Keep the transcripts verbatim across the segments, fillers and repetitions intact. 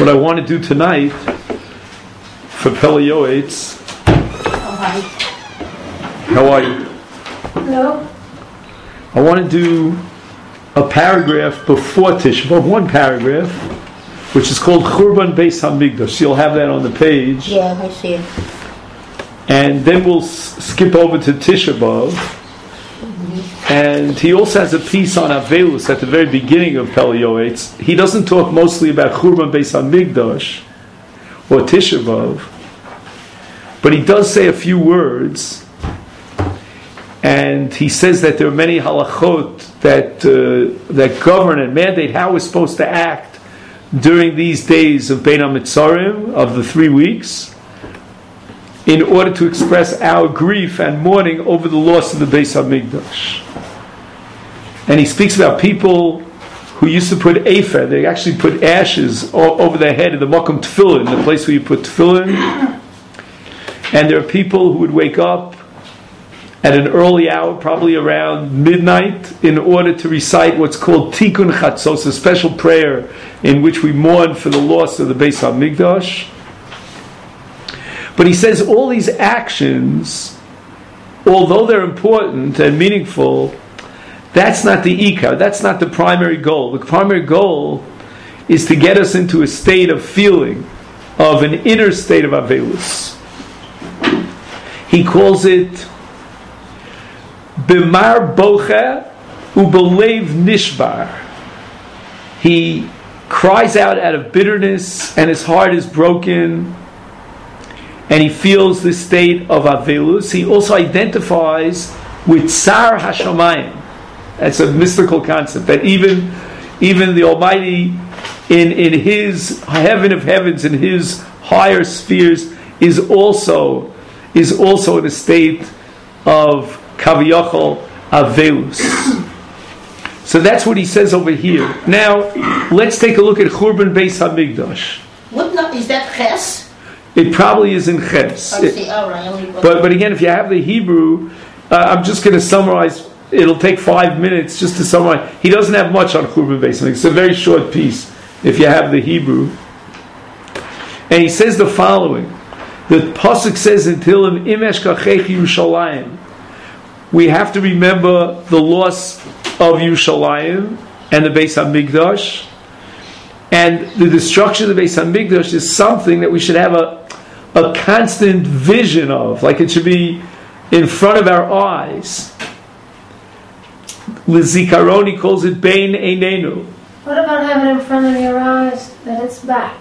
what I want to do tonight for Pele Yoetz. Oh, hi. How are you? Hello. I want to do a paragraph before Tisha B'Av, one paragraph, which is called Churban Beis Hamikdash. You'll have that on the page. Yeah, I see it. And then we'll s- skip over to Tisha B'Av. Mm-hmm. And he also has a piece on Avelus at the very beginning of Pele Yoetz. He doesn't talk mostly about Churban Beis Hamikdash or Tisha B'Av, but he does say a few words. And he says that there are many halachot that uh, that govern and mandate how we're supposed to act during these days of Bein HaMetzarim, of the three weeks, in order to express our grief and mourning over the loss of the Beis HaMikdash. And he speaks about people who used to put afer, they actually put ashes o- over their head in the Makom Tefillin, the place where you put Tefillin. And there are people who would wake up at an early hour, probably around midnight, in order to recite what's called Tikkun Chatzos, a special prayer in which we mourn for the loss of the Beis HaMikdash. But he says all these actions, although they're important and meaningful, that's not the ikar, that's not the primary goal. The primary goal is to get us into a state of feeling, of an inner state of Avelus. He calls it B'mar boche ubelev nishbar. He cries out out of bitterness, and his heart is broken, and he feels this state of Avelus. He also identifies with Tsar Hashamayim. That's a mystical concept, that even even the Almighty in, in His heaven of heavens, in His higher spheres, is also is also in a state of Kaviyachol Avelus. So that's what he says over here. Now, let's take a look at Churban Beis Hamikdash. What no, is that Ches? It probably is in Ches. I see. All right. Only But but again, if you have the Hebrew, uh, I'm just going to summarize. It'll take five minutes just to summarize. He doesn't have much on Churban Beis Hamikdash. It's a very short piece if you have the Hebrew. And he says the following. The Pasuk says in Tehillim, Imesh Kachech Yerushalayim. We have to remember the loss of Yerushalayim and the Beis HaMikdash. And the destruction of the Beis HaMikdash is something that we should have a, a constant vision of. Like it should be in front of our eyes. L'Zikaron, he calls it Bein Einenu. What about having it in front of your eyes that it's back?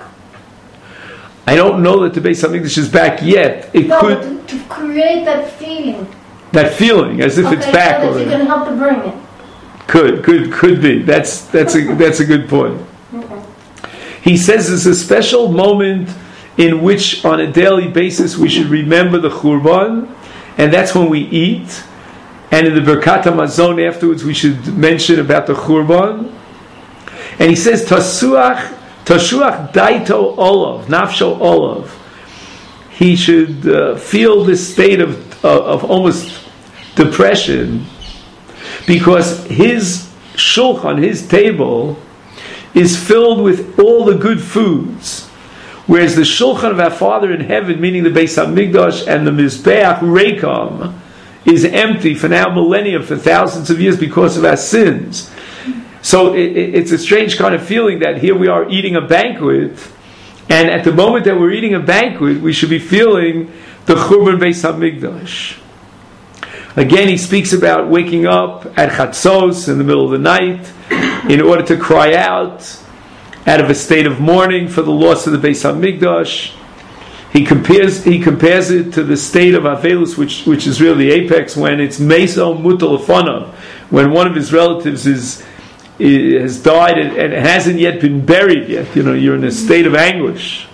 I don't know that the Beis HaMikdash is back yet. It no, could but to, to create that feeling. That feeling, as if okay, it's back so that already. you can help to bring it. Could, could, could be. That's that's a that's a good point. Okay. He says it's a special moment in which, on a daily basis, we should remember the Churban, and that's when we eat. And in the Birkat HaMazon afterwards, we should mention about the Churban. And he says, Tasuach, Tashuach Daito Olav, Nafsho Olav. He should uh, feel this state of, uh, of almost depression, because his shulchan, his table, is filled with all the good foods, whereas the shulchan of our Father in heaven, meaning the Beis HaMikdash and the Mizbeach Reikam, is empty for now millennia, for thousands of years, because of our sins. So it, it, it's a strange kind of feeling that here we are eating a banquet, and at the moment that we're eating a banquet, we should be feeling the Churban Beis HaMikdash. Again, he speaks about waking up at Chatzos in the middle of the night in order to cry out out of a state of mourning for the loss of the Beis HaMikdash. He compares he compares it to the state of Avelus, which which is really the apex, when it's Meso Mutal Afanav, when one of his relatives is, is has died and, and hasn't yet been buried yet. You know, you're in a state of anguish.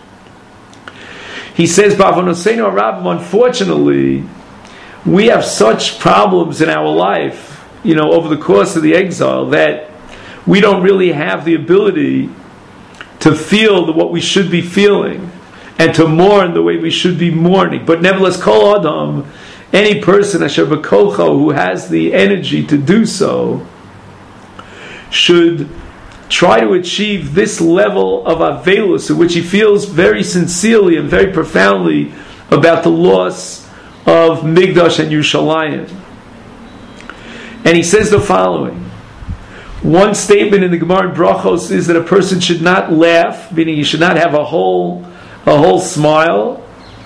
He says, Bavonoseinu Rabbim, unfortunately, we have such problems in our life, you know, over the course of the exile, that we don't really have the ability to feel the, what we should be feeling, and to mourn the way we should be mourning. But nevertheless, Kol Adam, any person, Asher B'Kolcho, who has the energy to do so, should try to achieve this level of avelus, in which he feels very sincerely and very profoundly about the loss of Migdash and Yerushalayim. And he says the following. One statement in the Gemara in Brachos is that a person should not laugh, meaning he should not have a whole a whole smile.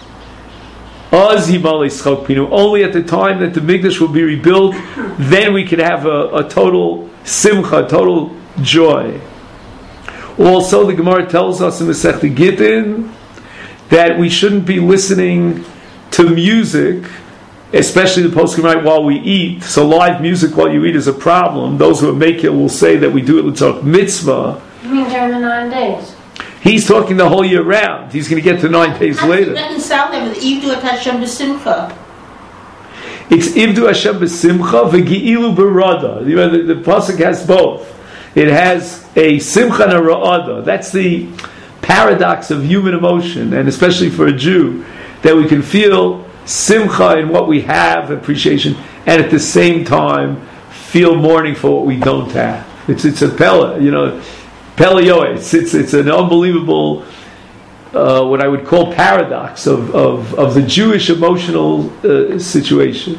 Only at the time that the Migdash will be rebuilt, then we can have a, a total simcha, total joy. Also, the Gemara tells us in Masechta Gittin that we shouldn't be listening to music, especially the poskim right while we eat. So live music while you eat is a problem. Those who are making it will say that we do it l'tzarech mitzvah. You mean during the nine days? He's talking the whole year round. He's going to get to nine days How later. How do you reconcile that with Ivdu et Hashem b'simcha? It's Ivdu Hashem b'simcha v'gi'ilu b'rada. You know, the, the pasuk has both. It has a simcha and a ra'ada. That's the paradox of human emotion, and especially for a Jew, that we can feel simcha in what we have, appreciation, and at the same time feel mourning for what we don't have. It's it's a pella, you know, pella yoeh. It's, it's it's an unbelievable, uh, what I would call paradox of of, of the Jewish emotional uh, situation.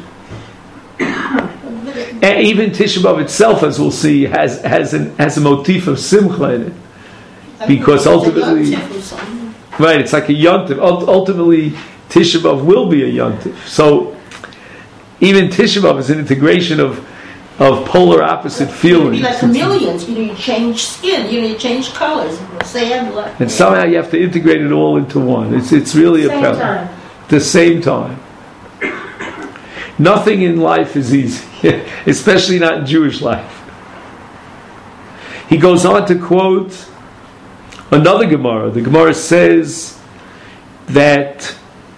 And even Tisha B'Av itself, as we'll see, has has an has a motif of simcha in it, because ultimately, right, it's like a yontif. Ultimately, Tisha B'Av will be a yontif. So even Tisha B'Av is an integration of of polar opposite feelings. You'd be like chameleons. You know, you change skin. You know, you change colors. Sand, like, and somehow you have to integrate it all into one. It's it's really Same a time. the same time. Nothing in life is easy, especially not in Jewish life. He goes on to quote another Gemara. The Gemara says that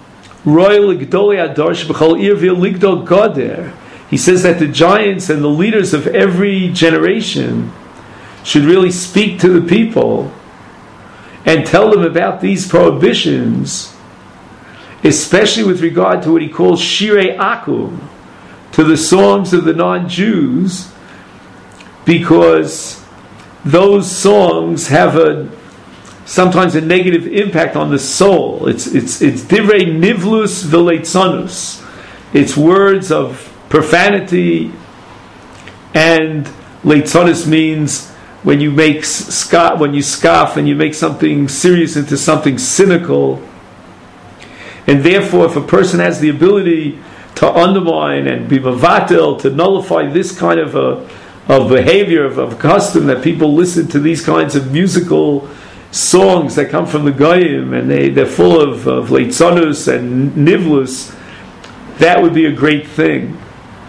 he says that the giants and the leaders of every generation should really speak to the people and tell them about these prohibitions, especially with regard to what he calls Shirei Akum, to the songs of the non-Jews, because those songs have a sometimes a negative impact on the soul. It's it's it's divrei nivlus v'leitzanus. It's words of profanity, and leitzanus means when you make scoff, when you scoff and you make something serious into something cynical. And therefore, if a person has the ability to undermine and be mavatel, to nullify this kind of a of behavior, of, of custom, that people listen to these kinds of musical songs that come from the Goyim, and they, they're full of, of leitzanus and nivlus, that would be a great thing.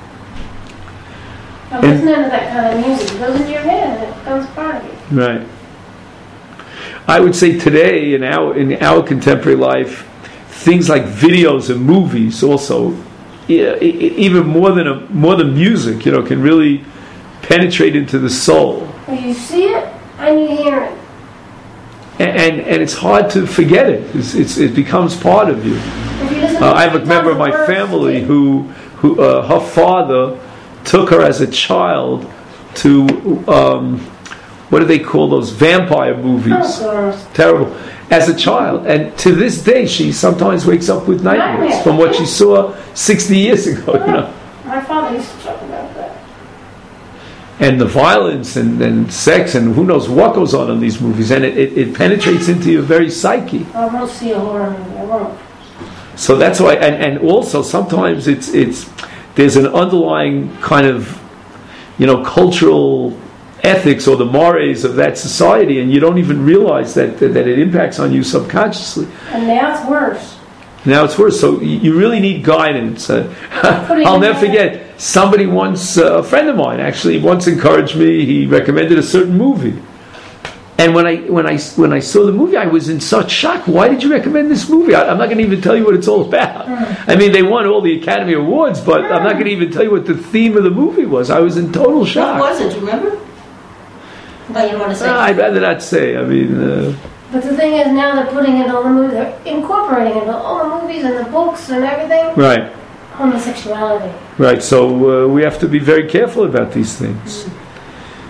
I'm listening to that kind of music. It goes into your head and it becomes part of you. Right. I would say today, in our in our contemporary life, things like videos and movies also, even more than a, more than music, you know, can really penetrate into the soul. Well, you see it and you hear it. And, and and it's hard to forget it. It's, it's it becomes part of you. If you listen to Uh, I have a it, member of my words, family too. who who uh, her father took her as a child to um, what do they call those vampire movies? Dinosaurs. Terrible. As a child, and to this day, she sometimes wakes up with nightmares Nightmares. from what she saw sixty years ago. You know. My father used to talk about that. And the violence and, and sex and who knows what goes on in these movies, and it, it, it penetrates into your very psyche. I won't see a horror movie. I won't. So that's why, and, and also sometimes it's it's there's an underlying kind of, you know, cultural ethics or the mores of that society, and you don't even realize that that, that it impacts on you subconsciously. And now it's worse. Now it's worse. So you you really need guidance. Uh, I'll never forget. Somebody once, uh, a friend of mine actually once encouraged me. He recommended a certain movie, and when I when I when I saw the movie, I was in such shock. Why did you recommend this movie? I, I'm not going to even tell you what it's all about. Mm. I mean, they won all the Academy Awards, but mm. I'm not going to even tell you what the theme of the movie was. I was in total shock. What was it? Do you remember? No, you don't want to say. Uh, I'd rather not say. I mean. Uh, But the thing is, now they're putting it on the movie. They're incorporating it on all the movies and the books and everything. right. Homosexuality. Right, so uh, we have to be very careful about these things.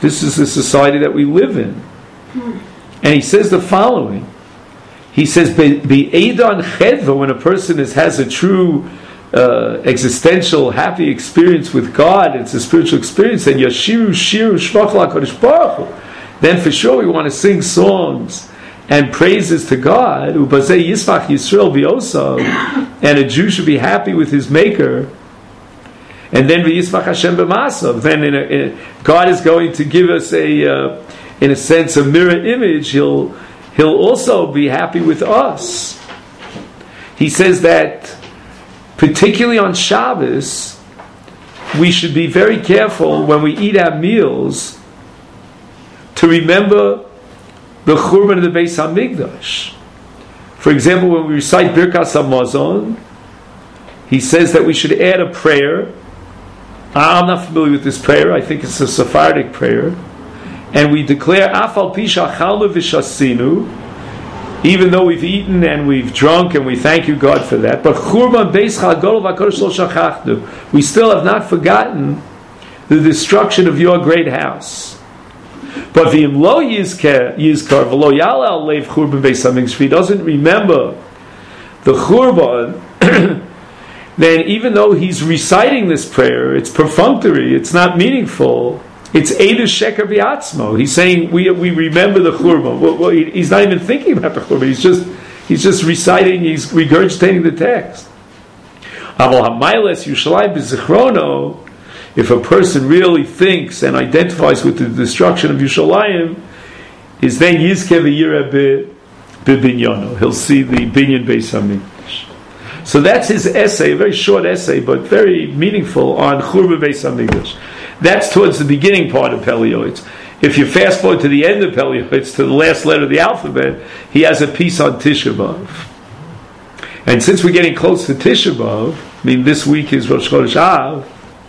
This is the society that we live in. And he says the following. He says, "Be'edan chedva," when a person is, has a true uh, existential, happy experience with God, it's a spiritual experience, and yashiru shiru shvach la'kadosh baruch hu, then for sure we want to sing songs and praises to God. Ubazeh yismach Yisrael b'yosav, and a Jew should be happy with his Maker. And then v'yismach Hashem b'masav. Then in a, in a, God is going to give us a, uh, in a sense, a mirror image. He'll He'll also be happy with us. He says that, particularly on Shabbos, we should be very careful when we eat our meals to remember the Churban of the Beis Hamikdash. For example, when we recite Birkas Hamazon, he says that we should add a prayer. I'm not familiar with this prayer. I think it's a Sephardic prayer. And we declare, Afal Pisha Chalnu V'Shasinu, even though we've eaten and we've drunk, and we thank you, God, for that. But Churban Beis Chagol V'Kodesh Lo Shachachnu, we still have not forgotten the destruction of your great house. But V'im Lo Yizkar V'Lo Yalal Leiv Churban Beis Hamikdash, if he doesn't remember the Churban, then even though he's reciting this prayer, it's perfunctory, it's not meaningful. It's Eidu Sheker B'Atzmo. He's saying we we remember the Churban. Well, well, he, he's not even thinking about the Churban. He's just he's just reciting. He's regurgitating the text. Aval Hamayles Yushalayim B'Zichrono. If a person really thinks and identifies with the destruction of Yushalayim, is then Yizkeh V'Yireh B'Binyono. He'll see the Binyan Beis Hamikdash. So that's his essay, a very short essay, but very meaningful on Churban Beis Hamikdash. That's towards the beginning part of Pelioids. If you fast forward to the end of Pelioids, to the last letter of the alphabet, he has a piece on Tisha B'Av. And since we're getting close to Tisha B'Av, I mean this week is Rosh Chodesh Av,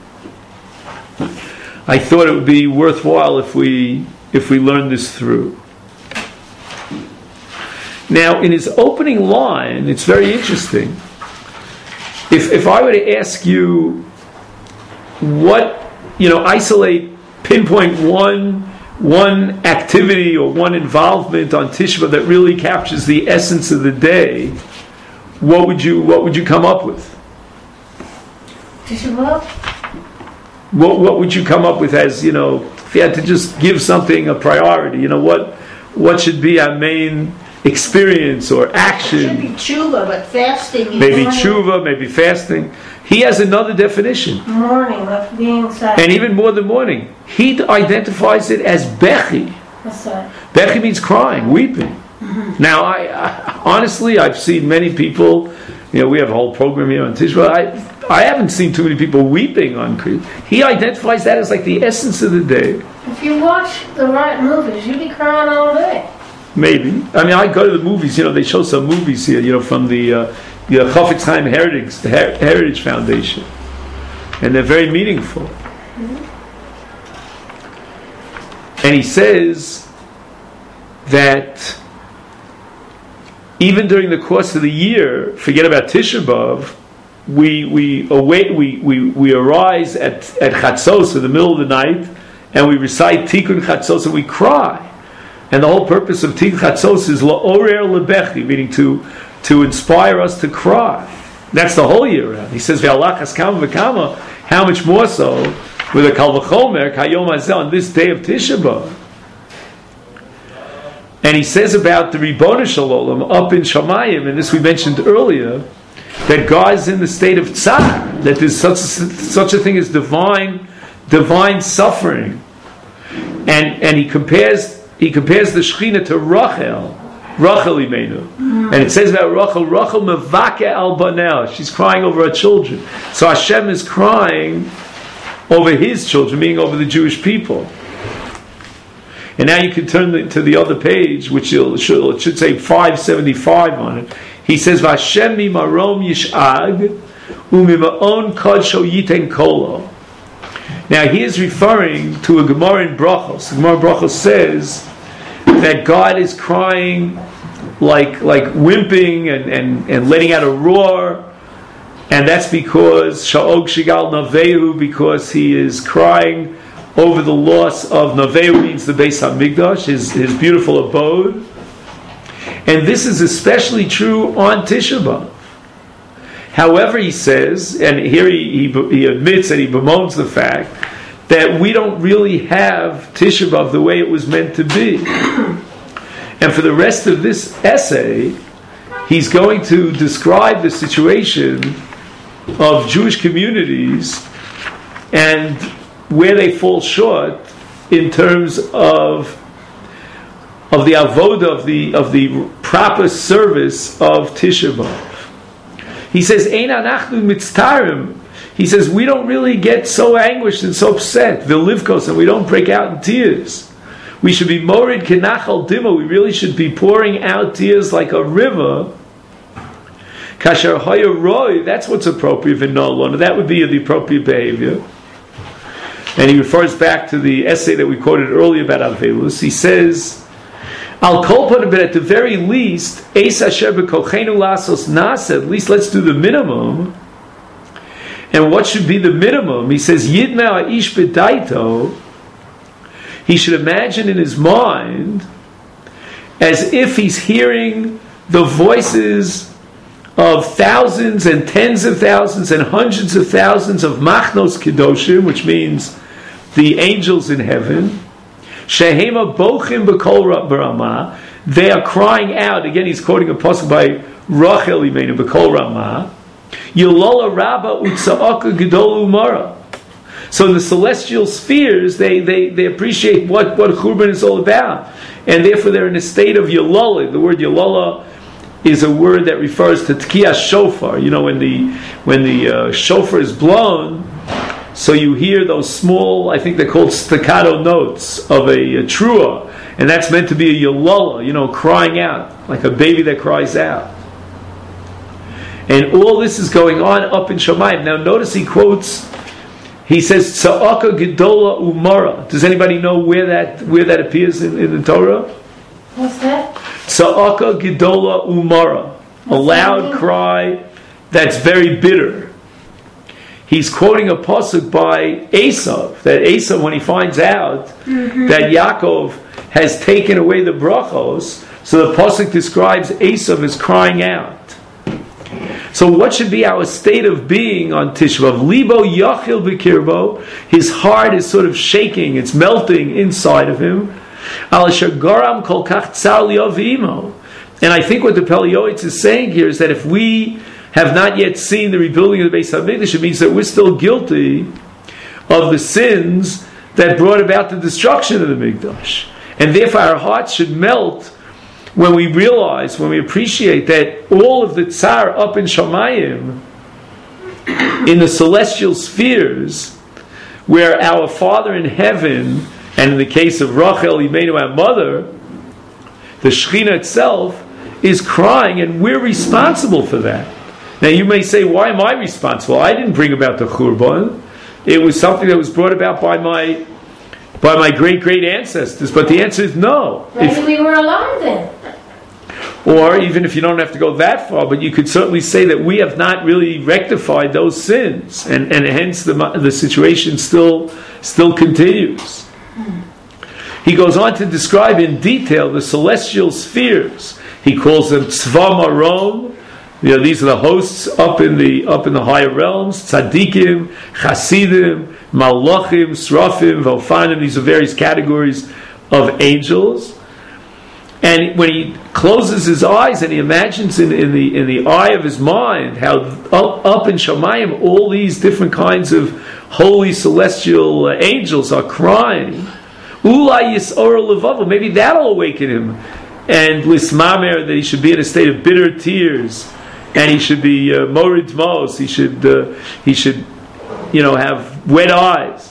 I thought it would be worthwhile if we if we learn this through. Now, in his opening line, it's very interesting. If if I were to ask you what, you know, isolate, pinpoint one one activity or one involvement on Tisha B'Av that really captures the essence of the day, what would you what would you come up with? Tisha B'Av? What what would you come up with as, you know, if you had to just give something a priority, you know, what what should be our main experience or action? It should be tshuva, but fasting is Maybe morning. tshuva, maybe fasting. He has another definition. Morning of being sad. And even more than morning. He identifies it as bechi. What's that? Bechi means crying, weeping. Mm-hmm. Now, I, I honestly, I've seen many people, you know, we have a whole program here on Tisha B'Av. I, I haven't seen too many people weeping on Kriyas. He identifies that as like the essence of the day. If you watch the right movies, you'd be crying all day. Maybe. I mean, I go to the movies, you know, they show some movies here, you know, from the uh, the Chafetz Chaim Heritage, the Her- Heritage Foundation. And they're very meaningful. Mm-hmm. And he says that even during the course of the year, forget about Tisha B'Av, we we await, we, we, we arise at, at Chatzos in the middle of the night, and we recite Tikkun Chatzos, and we cry. And the whole purpose of Tikkun Chatzos is la'orer lebechi, meaning to to inspire us to cry. That's the whole year round. He says, "Ve'alach haskama v'kama." How much more so with a kal v'chomer kayom hazeh, on this day of Tisha B'Av. And he says about the Ribono Shel Olam up in Shamayim, and this we mentioned earlier, that God is in the state of tzar, that there's such a, such a thing as divine divine suffering, and and he compares. He compares the Shekhinah to Rachel, Rachel Imenu. Mm. And it says about Rachel, Rachel mevake al banel. She's crying over her children. So Hashem is crying over His children, meaning over the Jewish people. And now you can turn to the other page, which it should, it should say five seventy-five on it. He says, Vashem mi marom yish'ag, umima'on kodsho yiten kolo. Now he is referring to a Gemara in Brachos. The Gemara in Brachos says that God is crying like like wimping and, and, and letting out a roar, and that's because Sha'og Shigal Navehu, because he is crying over the loss of Noveu, means the Beis HaMikdash, his, his beautiful abode. And this is especially true on Tisha B'Av. However, he says, and here he, he, he admits that he bemoans the fact that we don't really have Tisha B'Av the way it was meant to be. And for the rest of this essay, he's going to describe the situation of Jewish communities and where they fall short in terms of of the avoda, of the of the proper service of Tisha B'Av. He says, Ein anachnu mitztarim. He says, we don't really get so anguished and so upset, v'livkos, and we don't break out in tears. We should be morid kenachal dima. We really should be pouring out tears like a river. Kasher haya roy. That's what's appropriate in Nolon. That would be the appropriate behavior. And he refers back to the essay that we quoted earlier about Avelus. He says, Al kolpon, but at the very least, Eis asher b'kochenu lasos nasa. At least let's do the minimum. And what should be the minimum? He says, Yidma ha'ish b'daito. He should imagine in his mind as if he's hearing the voices of thousands and tens of thousands and hundreds of thousands of machnos kedoshim, which means the angels in heaven. Shehema bochim b'kol barama. They are crying out. Again, he's quoting a pasuk by Rachel Imenu b'kol Ramah. Yolola Rabba Utsa'aka Gedol Umara. So in the celestial spheres, they, they, they appreciate what, what Churban is all about. And therefore they're in a state of Yolola. The word Yolola is a word that refers to Tkiyah Shofar. You know, when the when the uh, shofar is blown, so you hear those small, I think they're called staccato notes of a, a trua. And that's meant to be a Yolola, you know, crying out, like a baby that cries out. And all this is going on up in Shamayim. Now notice he quotes, he says, Tza'aka Gedola Umara. Does anybody know where that where that appears in, in the Torah? What's that? Tza'aka Gedola Umara. A loud cry that's very bitter. He's quoting a pasuk by Esav, that Esav, when he finds out mm-hmm. that Yaakov has taken away the brachos, so the pasuk describes Esav as crying out. So what should be our state of being on Tisha B'Av? Libo yachil b'kirbo. His heart is sort of shaking, it's melting inside of him. Al shagaram kol kach tzar li'avimo. And I think what the Pele Yoetz is saying here is that if we have not yet seen the rebuilding of the Beis HaMikdash, it means that we're still guilty of the sins that brought about the destruction of the Mikdash. And therefore our hearts should melt when we realize, when we appreciate that all of the tsar up in Shamayim, in the celestial spheres, where our Father in heaven, and in the case of Rachel Imenu, our mother, the Shekhinah itself, is crying, and we're responsible for that. Now you may say, why am I responsible? I didn't bring about the Churban. It was something that was brought about by my by my great-great ancestors. But the answer is no. Maybe if, we were alive then. Or even if you don't have to go that far, but you could certainly say that we have not really rectified those sins, and, and hence the the situation still still continues. He goes on to describe in detail the celestial spheres. He calls them Tzva Marom. You know, these are the hosts up in the up in the higher realms. Tzadikim, Chasidim, Malachim, Srafim, Vofanim. These are various categories of angels. And when he closes his eyes and he imagines in, in the in the eye of his mind how up, up in Shamayim all these different kinds of holy celestial uh, angels are crying, Ulai Yisor Levavah, maybe that'll awaken him, and Lismamer, that he should be in a state of bitter tears, and he should be uh, Morid Mos, he should uh, he should you know have wet eyes.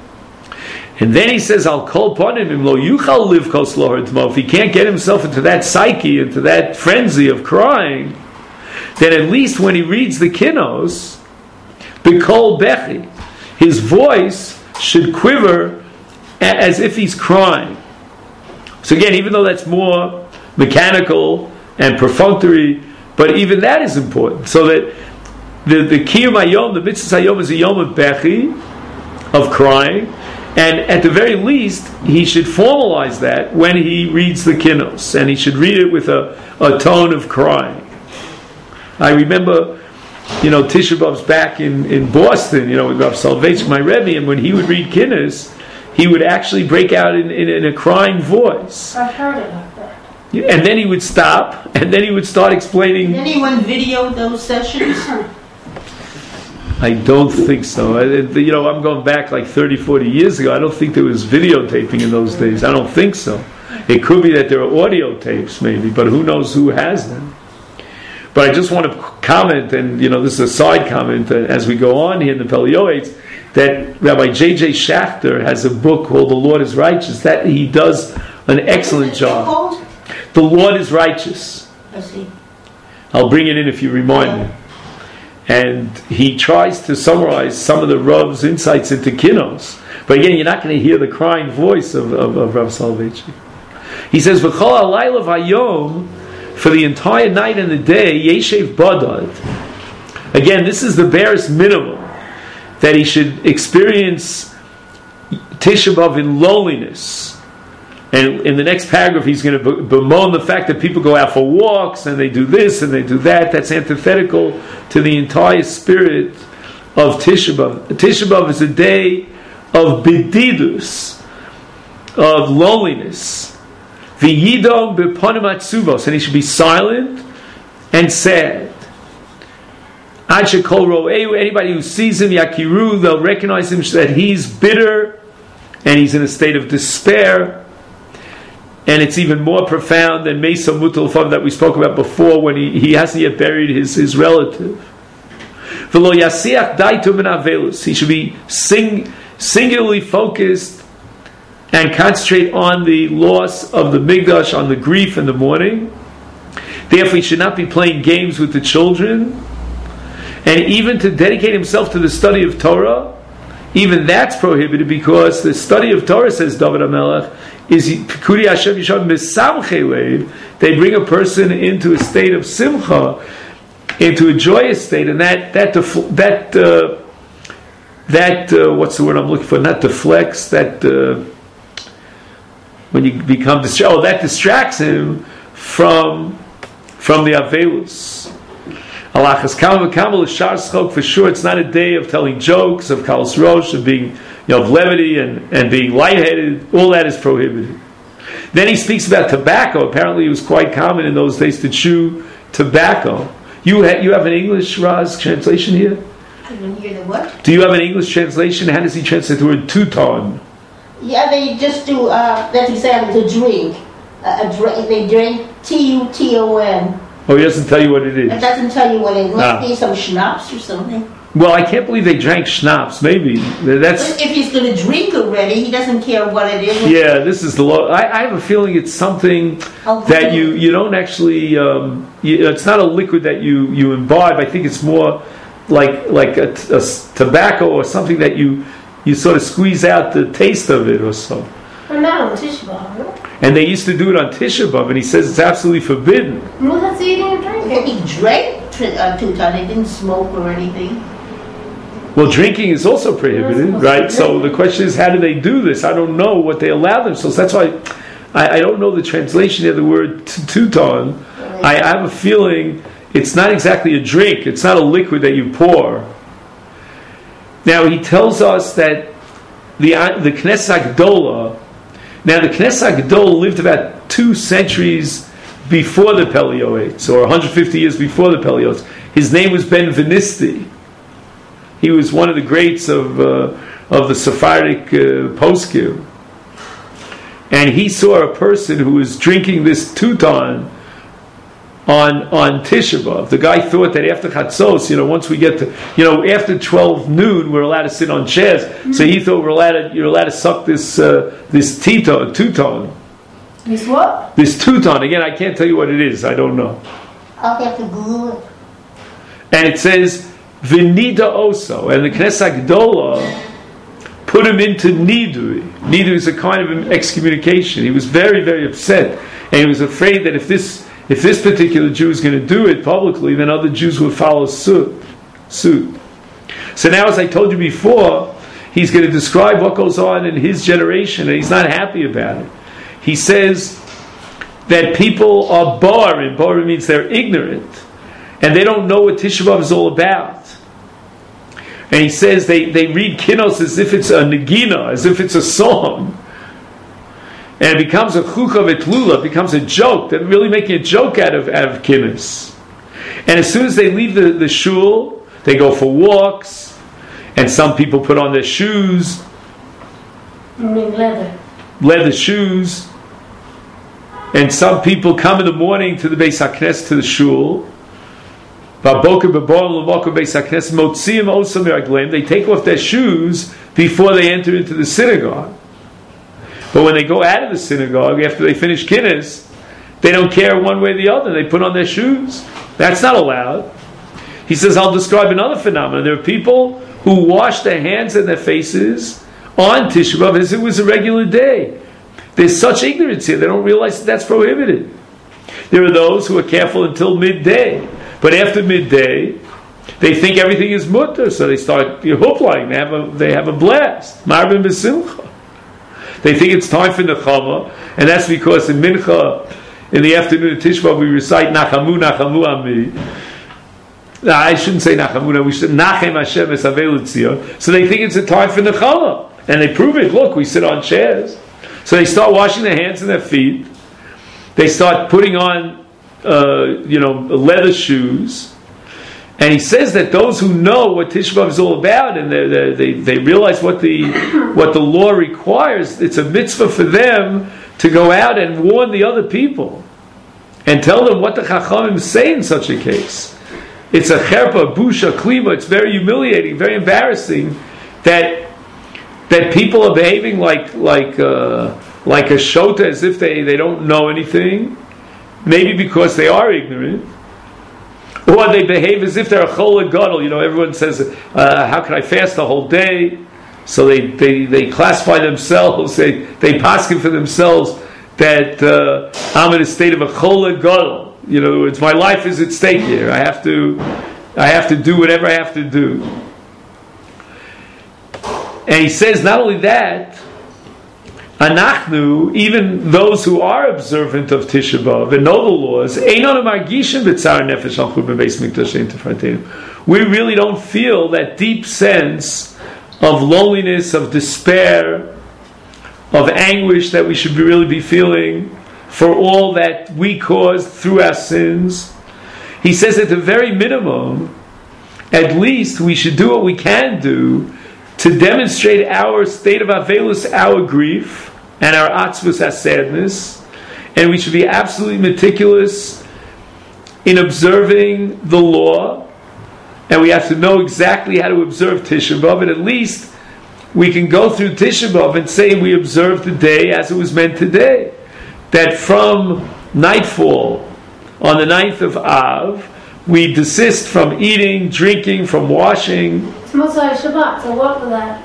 And then he says, I'll call upon him, lo yuchal live kos lohar tmo. If he can't get himself into that psyche, into that frenzy of crying, then at least when he reads the kinos, b'kol bechi, his voice should quiver as if he's crying. So again, even though that's more mechanical and perfunctory, but even that is important. So that the the kiyum hayom, the mitzvah hayom, is a yom of bechi, of crying. And at the very least, he should formalize that when he reads the Kinnos, and he should read it with a, a tone of crying. I remember, you know, Tisha B'Av's back in, in Boston, you know, with Rav Soloveitchik, my Rebbe, and when he would read Kinnos, he would actually break out in, in, in a crying voice. I've heard it like that. And then he would stop, and then he would start explaining. Did anyone video those sessions? I don't think so. I, you know, I'm going back like thirty, forty years ago. I don't think there was videotaping in those days. I don't think so. It could be that there are audio tapes, maybe, but who knows who has them. But I just want to comment, and you know, this is a side comment, uh, as we go on here in the Pele Yoetz, that Rabbi J J Schachter has a book called The Lord is Righteous, that he does an excellent job. The Lord is Righteous. I see. I'll bring it in if you remind me. And he tries to summarize some of the Rav's insights into Kinnos. But again, you're not going to hear the crying voice of, of, of Rav Soloveitchik. He says, V'chol halayla v'hayom, for the entire night and the day, Yeshev Badad. Again, this is the barest minimum, that he should experience Tisha B'Av in loneliness. And in the next paragraph, he's going to bemoan the fact that people go out for walks and they do this and they do that. That's antithetical to the entire spirit of Tisha B'Av. Tisha B'Av is a day of bedidus, of loneliness. V'yidom b'ponim atzuvos, and he should be silent and sad. Ad shekol ro'eu, anybody who sees him, yakiru, they'll recognize him that he's bitter and he's in a state of despair. And it's even more profound than Mesa Mutal Fav that we spoke about before, when he, he hasn't yet buried his, his relative. V'lo yasiach daitu min avelus. He should be sing, singularly focused and concentrate on the loss of the Migdash, on the grief in the morning. Therefore, he should not be playing games with the children. And even to dedicate himself to the study of Torah, even that's prohibited, because the study of Torah, says David HaMelech, is Pikudi Hashem Yisham Mesamche Leiv. They bring a person into a state of simcha, into a joyous state, and that that defl- that uh, that uh, what's the word I'm looking for? Not deflects. That uh, when you become distracted, oh, that distracts him from from the avelus. Alachas kamal kamal shar schok, for sure. It's not a day of telling jokes, of kalos rosh, of being, you know, of levity and, and being lightheaded. All that is prohibited. Then he speaks about tobacco. Apparently, it was quite common in those days to chew tobacco. You ha- you have an English Raz translation here? I didn't hear the what? Do you have an English translation? How does he translate the word tuton? Yeah, they just do. Uh, that's exactly to drink. Uh, a drink. They drink T U T O N. Oh, he doesn't tell you what it is. It doesn't tell you what it is. Must Ah. be some schnapps or something. Well, I can't believe they drank schnapps. Maybe that's. If he's going to drink already, he doesn't care what it is. Yeah, this is the law. I, I have a feeling it's something Oh, that you, you don't actually. Um, you, it's not a liquid that you, you imbibe. I think it's more like like a, a tobacco or something that you you sort of squeeze out the taste of it or so. But not on Tisha B'Av, right? And they used to do it on Tisha B'Av, and he says it's absolutely forbidden. No, that's eating and If drinking. he drank tr- uh, two times, he didn't smoke or anything. Well, drinking is also prohibited, Yes, right? yes. So the question is, how do they do this? I don't know what they allow themselves. That's why I, I don't know the translation of the word t- tuton. I, I have a feeling it's not exactly a drink. It's not a liquid that you pour. Now, he tells us that the the Knesset Agdola. Now, the Knesset Agdola lived about two centuries before the Pele Yoetz, or one hundred fifty years before the Pele Yoetz. His name was Ben Vinisti. He was one of the greats of uh, of the Sephardic uh, poskim, and he saw a person who was drinking this tuton on on Tisha B'Av. The guy thought that after Chatzos, you know, once we get to, you know, after twelve noon, we're allowed to sit on chairs. Mm-hmm. So he thought we're allowed to, you're allowed to suck this uh, this tito, tuton. This what? This tuton. Again, I can't tell you what it is. I don't know. I'll have to Google it. And it says Vinida Oso, and the Knesset Gdola put him into Nidui. Nidui is a kind of excommunication. He was very, very upset, and he was afraid that if this if this particular Jew is going to do it publicly, then other Jews would follow suit. Suit. So now, as I told you before, he's going to describe what goes on in his generation, and he's not happy about it. He says that people are boring. Boring means they're ignorant, and they don't know what Tisha B'Av is all about. And he says they, they read Kinos as if it's a negina, as if it's a song. And it becomes a chuka v'tlula, it becomes a joke. They're really making a joke out of, out of Kinos. And as soon as they leave the, the shul, they go for walks, and some people put on their shoes. You mean leather. Leather shoes. And some people come in the morning to the Beis HaKnesset, to the shul. They take off their shoes before they enter into the synagogue. But when they go out of the synagogue, after they finish Kinnis, they don't care one way or the other. They put on their shoes. That's not allowed. He says, I'll describe another phenomenon. There are people who wash their hands and their faces on Tisha B'Av as it was a regular day. There's such ignorance here, they don't realize that that's prohibited. There are those who are careful until midday. But after midday, they think everything is mutter, so they start hoopling. They have a they have a blast. Marbin b'simcha. They think it's time for nechama, and that's because in mincha, in the afternoon of Tisha B'Av, we recite Nachamu Nachamu Ami. No, I shouldn't say Nachamu. We should Nachem Hashem Esavelutzio. So they think it's a time for nechama, and they prove it. Look, we sit on chairs. So they start washing their hands and their feet. They start putting on, uh, you know, leather shoes. And he says that those who know what Tisha B'Av is all about, and they, they they realize what the what the law requires, it's a mitzvah for them to go out and warn the other people and tell them what the Chachamim say in such a case. It's a cherpa, busha, klima. It's very humiliating, very embarrassing that that people are behaving like like uh, like a shota, as if they, they don't know anything, maybe because they are ignorant. Or they behave as if they're a chol gadol. You know, everyone says, uh, how can I fast the whole day? So they, they, they classify themselves, they, they paskin for themselves that uh, I'm in a state of a chol gadol. You know, it's my life is at stake here. I have to, I have to do whatever I have to do. And he says not only that, Anachnu, even those who are observant of Tisha B'Av and know the laws, we really don't feel that deep sense of loneliness, of despair, of anguish that we should be really be feeling for all that we caused through our sins. He says at the very minimum, at least we should do what we can do to demonstrate our state of avelus, our grief, and our atzvus, our sadness, and we should be absolutely meticulous in observing the law, and we have to know exactly how to observe Tisha B'Av, and at least we can go through Tisha B'Av and say we observed the day as it was meant today. That from nightfall on the ninth of Av, we desist from eating, drinking, from washing. It's Motzei Shabbat, so what with that?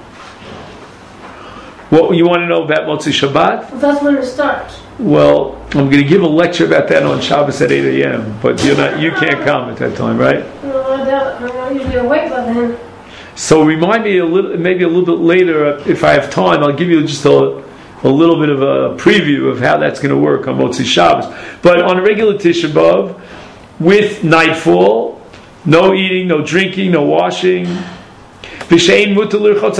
What you want to know about Motzei Shabbat? Well, that's when it starts. Well, I'm going to give a lecture about that on Shabbos at eight a.m., but you're not, you can't come at that time, right? No, I doubt it. I'm usually awake by then. So remind me a little, maybe a little bit later, if I have time, I'll give you just a, a little bit of a preview of how that's going to work on Motzei Shabbos. But on a regular Tisha B'Av, with nightfall, no eating, no drinking, no washing. Even when we wash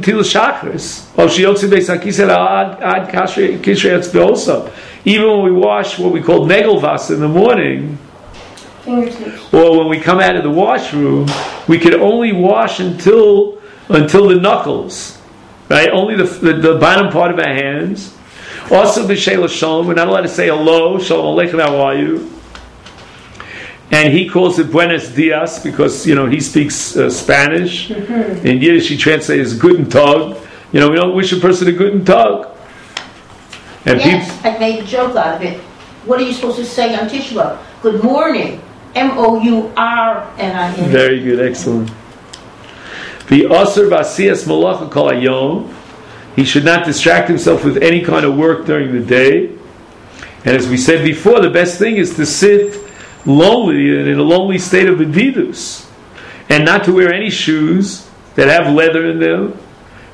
what we call negelvas in the morning, Fingertips. or when we come out of the washroom, we can only wash until until the knuckles, right? Only the, the, the bottom part of our hands. Also, b'sheila shalom, we're not allowed to say hello, shalom aleichem, how are you? And he calls it Buenos Dias because, you know, he speaks uh, Spanish. Mm-hmm. In Yiddish, he translates Guten Tag. You know, we don't wish a person a Guten Tag. And yes, people, I made a joke out of it. What are you supposed to say on Tisha B'Av? Good morning. M O U R N I N. Very good, excellent. The Asr Vasiyas Malacha Kol Hayom. He should not distract himself with any kind of work during the day. And as we said before, the best thing is to sit lonely and in a lonely state of bedidus, and not to wear any shoes that have leather in them,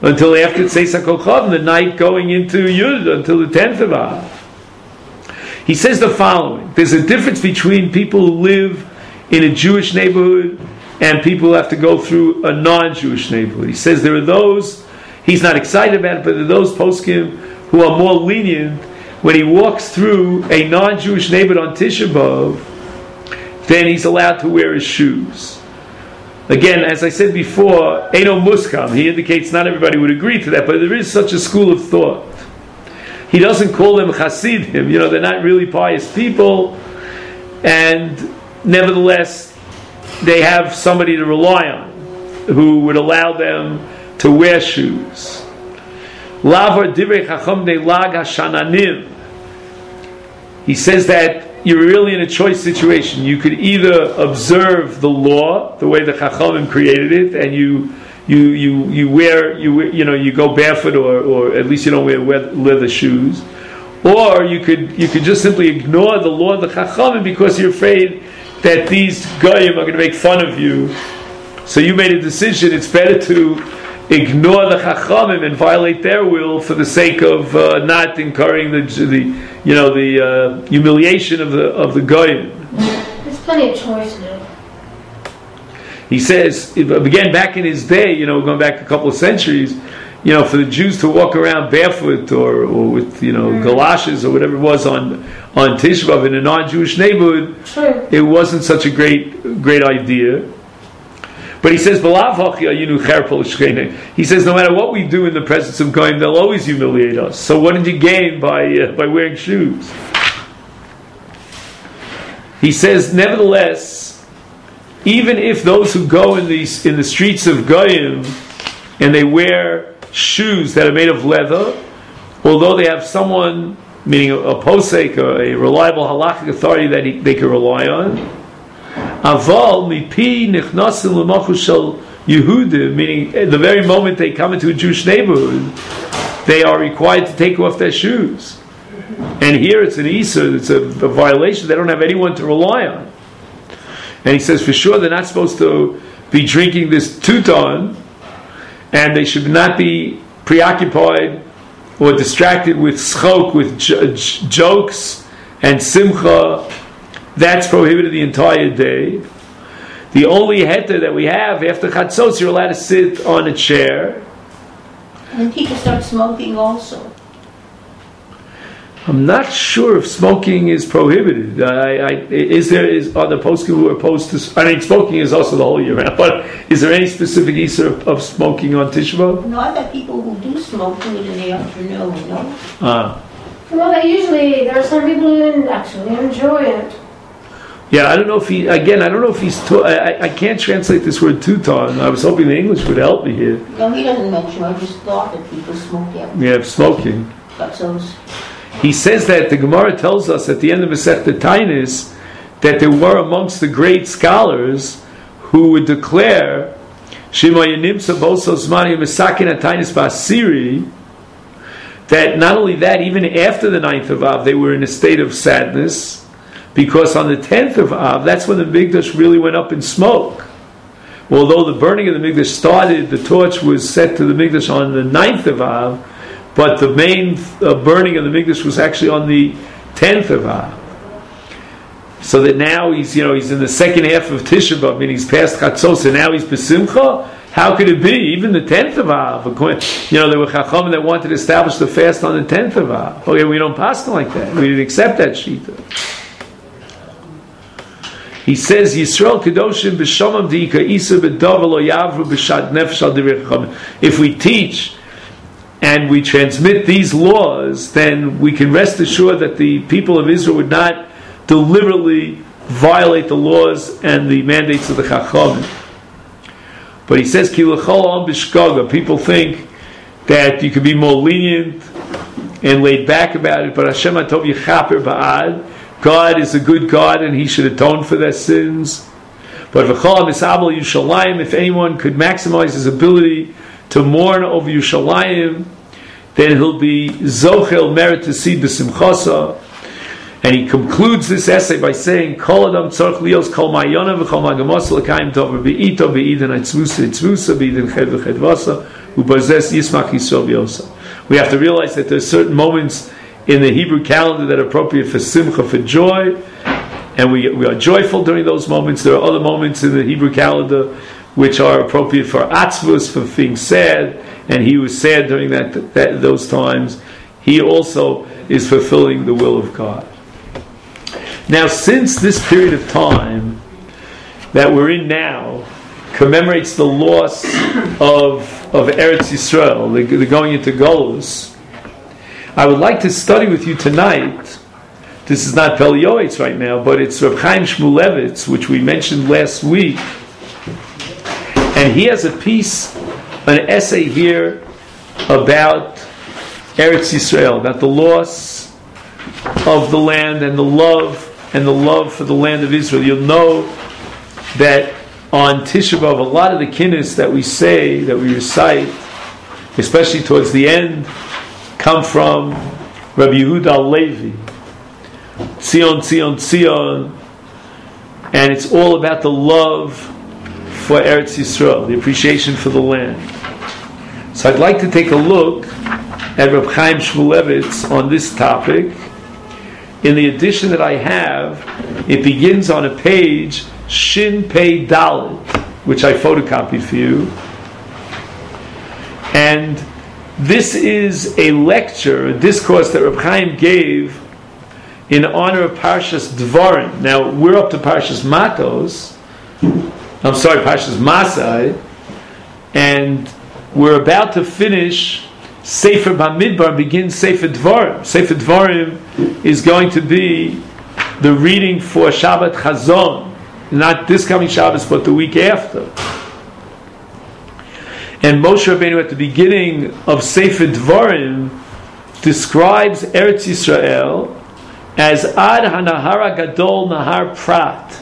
until after Tzeis HaKochavim, the night going into Yud, until the tenth of Av. He says the following: there's a difference between people who live in a Jewish neighborhood and people who have to go through a non-Jewish neighborhood. He says there are those, he's not excited about it, but there are those poskim who are more lenient. When he walks through a non-Jewish neighborhood on Tisha B'Av, then he's allowed to wear his shoes. Again, as I said before, Eino Muskam, he indicates not everybody would agree to that, but there is such a school of thought. He doesn't call them Hasidim, you know, they're not really pious people, and nevertheless, they have somebody to rely on who would allow them to wear shoes. Lavar divrei chacham de lag hashananim. He says that you're really in a choice situation. You could either observe the law the way the chachamim created it, and you you you you wear you wear, you know you go barefoot, or or at least you don't wear leather shoes, or you could you could just simply ignore the law of the chachamim because you're afraid that these goyim are going to make fun of you. So you made a decision. It's better to ignore the chachamim and violate their will for the sake of uh, not incurring the the you know the uh, humiliation of the of the goyim. There's plenty of choice now. He says, again, back in his day, you know, going back a couple of centuries, you know, for the Jews to walk around barefoot or, or with, you know, mm. galoshes or whatever it was on on Tisha B'Av in a non-Jewish neighborhood, True. It wasn't such a great great idea. But he says, he says, no matter what we do in the presence of Goyim, they'll always humiliate us. So what did you gain by uh, by wearing shoes? He says, nevertheless, even if those who go in these in the streets of Goyim and they wear shoes that are made of leather, although they have someone, meaning a, a posek, or a reliable halachic authority that he, they can rely on, aval mipi nichnasim l'machu shel Yehudim, meaning the very moment they come into a Jewish neighborhood, they are required to take off their shoes. And here it's an Isur, it's a, a violation. They don't have anyone to rely on. And he says for sure they're not supposed to be drinking this tuton, and they should not be preoccupied or distracted with schok, with j- j- jokes and simcha. That's prohibited the entire day. The only heter that we have after chatzos, you're allowed to sit on a chair. And people start smoking also. I'm not sure if smoking is prohibited. I, I, is there is are the poskim who are opposed to? I mean, smoking is also the whole year round. But is there any specific issue of, of smoking on Tisha B'Av? No, I've had people who do smoke do it in the afternoon. You know. Ah. Well, they usually there are some people who actually enjoy it. Yeah, I don't know if he. Again, I don't know if he's. To, I, I can't translate this word tuton. I was hoping the English would help me here. No, he doesn't mention. I just thought that people smoke. Yeah. Yeah, smoking. Chatzos. He says that the Gemara tells us at the end of Masechta Tainis that there were amongst the great scholars who would declare that not only that, even after the ninth of Av, they were in a state of sadness, because on the tenth of Av, that's when the Mikdash really went up in smoke. Although the burning of the Mikdash started, the torch was set to the Mikdash on the ninth of Av, but the main uh, burning of the Mikdash was actually on the tenth of Av. So that now he's, you know, he's in the second half of Tisha B'Av, meaning he's past Chatzos, and now he's Besimcha. How could it be? Even the tenth of Av, you know, there were Chachamim that wanted to establish the fast on the tenth of Av. Okay, we don't pass them like that. We didn't accept that shita. He says, Yisrael Kedoshim b'shomam di'ika isa b'dov lo yavru b'shad nefesh al divrei Chachamim. If we teach and we transmit these laws, then we can rest assured that the people of Israel would not deliberately violate the laws and the mandates of the Chachamim. But he says, Ki l'chol am b'shgaga. People think that you could be more lenient and laid back about it, but Hashem atov yichaper ba'ad. God is a good God and He should atone for their sins. But v'chol misabel Yushalayim, if anyone could maximize his ability to mourn over Yushalayim, then he'll be zochel merit to see b'simchasa. And he concludes this essay by saying, Kol adam tzorch lios kol ma'yona v'chol ma'gamos l'kayim tover be'ito be'idin ha'tzvusa ha'tzvusa be'idin ched v'chedvasa Ubazes Yismach Yisrael V'yosa. We have to realize that there's certain moments in the Hebrew calendar that are appropriate for simcha, for joy, and we we are joyful during those moments. There are other moments in the Hebrew calendar which are appropriate for atzvus, for being sad, and he was sad during that, that those times. He also is fulfilling the will of God. Now, since this period of time that we're in now commemorates the loss of of Eretz Yisrael, the, the going into Golus, I would like to study with you tonight. This is not Pele Yoetz right now, but it's Reb Chaim Shmulevitz, which we mentioned last week, and he has a piece, an essay here about Eretz Yisrael, about the loss of the land and the love and the love for the land of Israel. You'll know that on Tisha B'Av, a lot of the kinnis that we say, that we recite, especially towards the end, come from Rabbi Yehuda Levi, Tzion, Tzion, Tzion, and it's all about the love for Eretz Yisrael, the appreciation for the land. So I'd like to take a look at Reb Chaim Shmulevitz on this topic. In the edition that I have, it begins on a page Shin Pei Dalet, which I photocopied for you. And this is a lecture, a discourse that Reb Chaim gave in honor of Parshas Dvarim. Now, we're up to Parshas Matos. I'm sorry, Parshas Masai. And we're about to finish Sefer Bamidbar, begins Sefer Dvarim. Sefer Dvarim is going to be the reading for Shabbat Chazon. Not this coming Shabbos, but the week after. And Moshe Rabbeinu at the beginning of Sefer Dvarim describes Eretz Yisrael as Ad HaNahar Gadol Nahar Prat.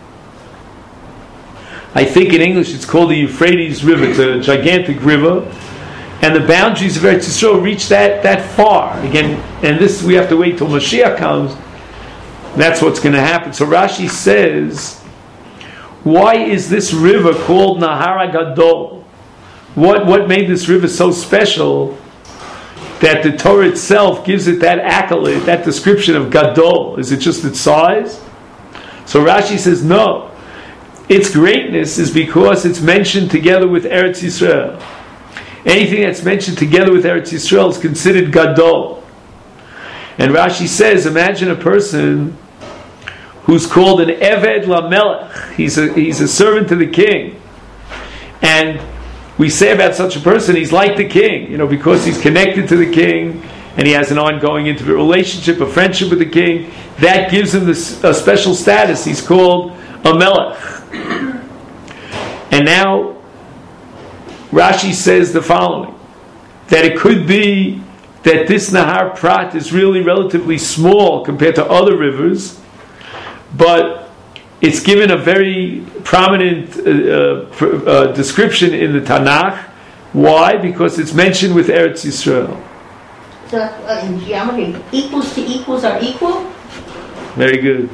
I think in English it's called the Euphrates River. It's a gigantic river. And the boundaries of Eretz Yisrael reach that, that far. Again, and this we have to wait till Mashiach comes. That's what's going to happen. So Rashi says, why is this river called Nahar Gadol? What what made this river so special that the Torah itself gives it that accolade, that description of Gadol? Is it just its size? So Rashi says no. Its greatness is because it's mentioned together with Eretz Yisrael. Anything that's mentioned together with Eretz Yisrael is considered Gadol. And Rashi says, imagine a person who's called an Eved LaMelech. He's a, he's a servant to the king. And we say about such a person, he's like the king, you know, because he's connected to the king and he has an ongoing intimate relationship, a friendship with the king. That gives him this, a special status. He's called a Melech. And now Rashi says the following, that it could be that this Nahar Prat is really relatively small compared to other rivers, but it's given a very prominent uh, uh, uh, description in the Tanakh. Why? Because it's mentioned with Eretz Yisrael. So uh, in geometry, equals to equals are equal? Very good.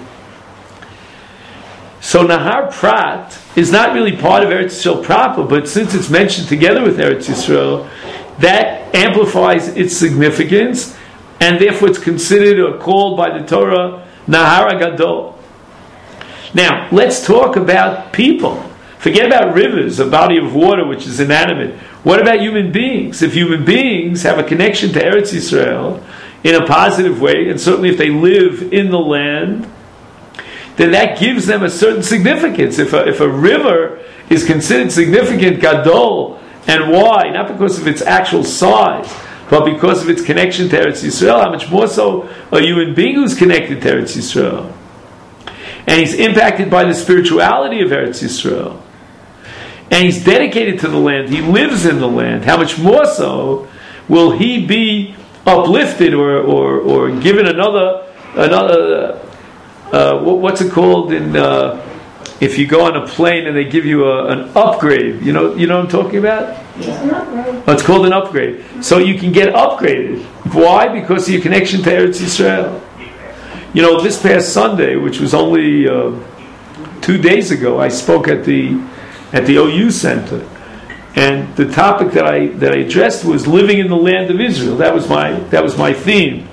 So Nahar Prat is not really part of Eretz Yisrael proper, but since it's mentioned together with Eretz Yisrael, that amplifies its significance, and therefore it's considered or called by the Torah Nahar Gadol. Now, let's talk about people. Forget about rivers, a body of water which is inanimate. What about human beings? If human beings have a connection to Eretz Yisrael in a positive way, and certainly if they live in the land, then that gives them a certain significance. If a, if a river is considered significant, Gadol, and why? Not because of its actual size, but because of its connection to Eretz Yisrael. How much more so a human being who's connected to Eretz Yisrael? And he's impacted by the spirituality of Eretz Yisrael. And he's dedicated to the land. He lives in the land. How much more so will he be uplifted or or, or given another another uh, what's it called in uh, if you go on a plane and they give you a, an upgrade? You know you know what I'm talking about? Yeah. Oh, it's called an upgrade. So you can get upgraded. Why? Because of your connection to Eretz Yisrael. You know, this past Sunday, which was only uh, two days ago, I spoke at the at the O U Center, And the topic that I that I addressed was living in the land of Israel. That was my that was my theme.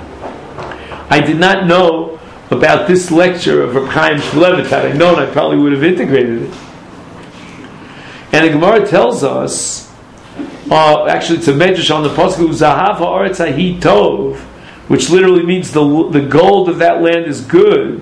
I did not know about this lecture of Reb Chaim Shmulevitz. Had I known, I probably would have integrated it. And the Gemara tells us, uh, actually it's a medrash on the pasuk Zahav ha'aretz hahi tov, which literally means the the gold of that land is good.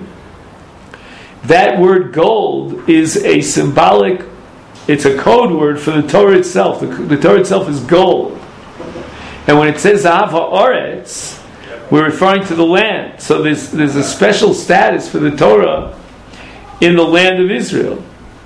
That word gold is a symbolic, it's a code word for the Torah itself. The, the Torah itself is gold. And when it says Zahav ha'aretz, we're referring to the land. So there's there's a special status for the Torah in the land of Israel.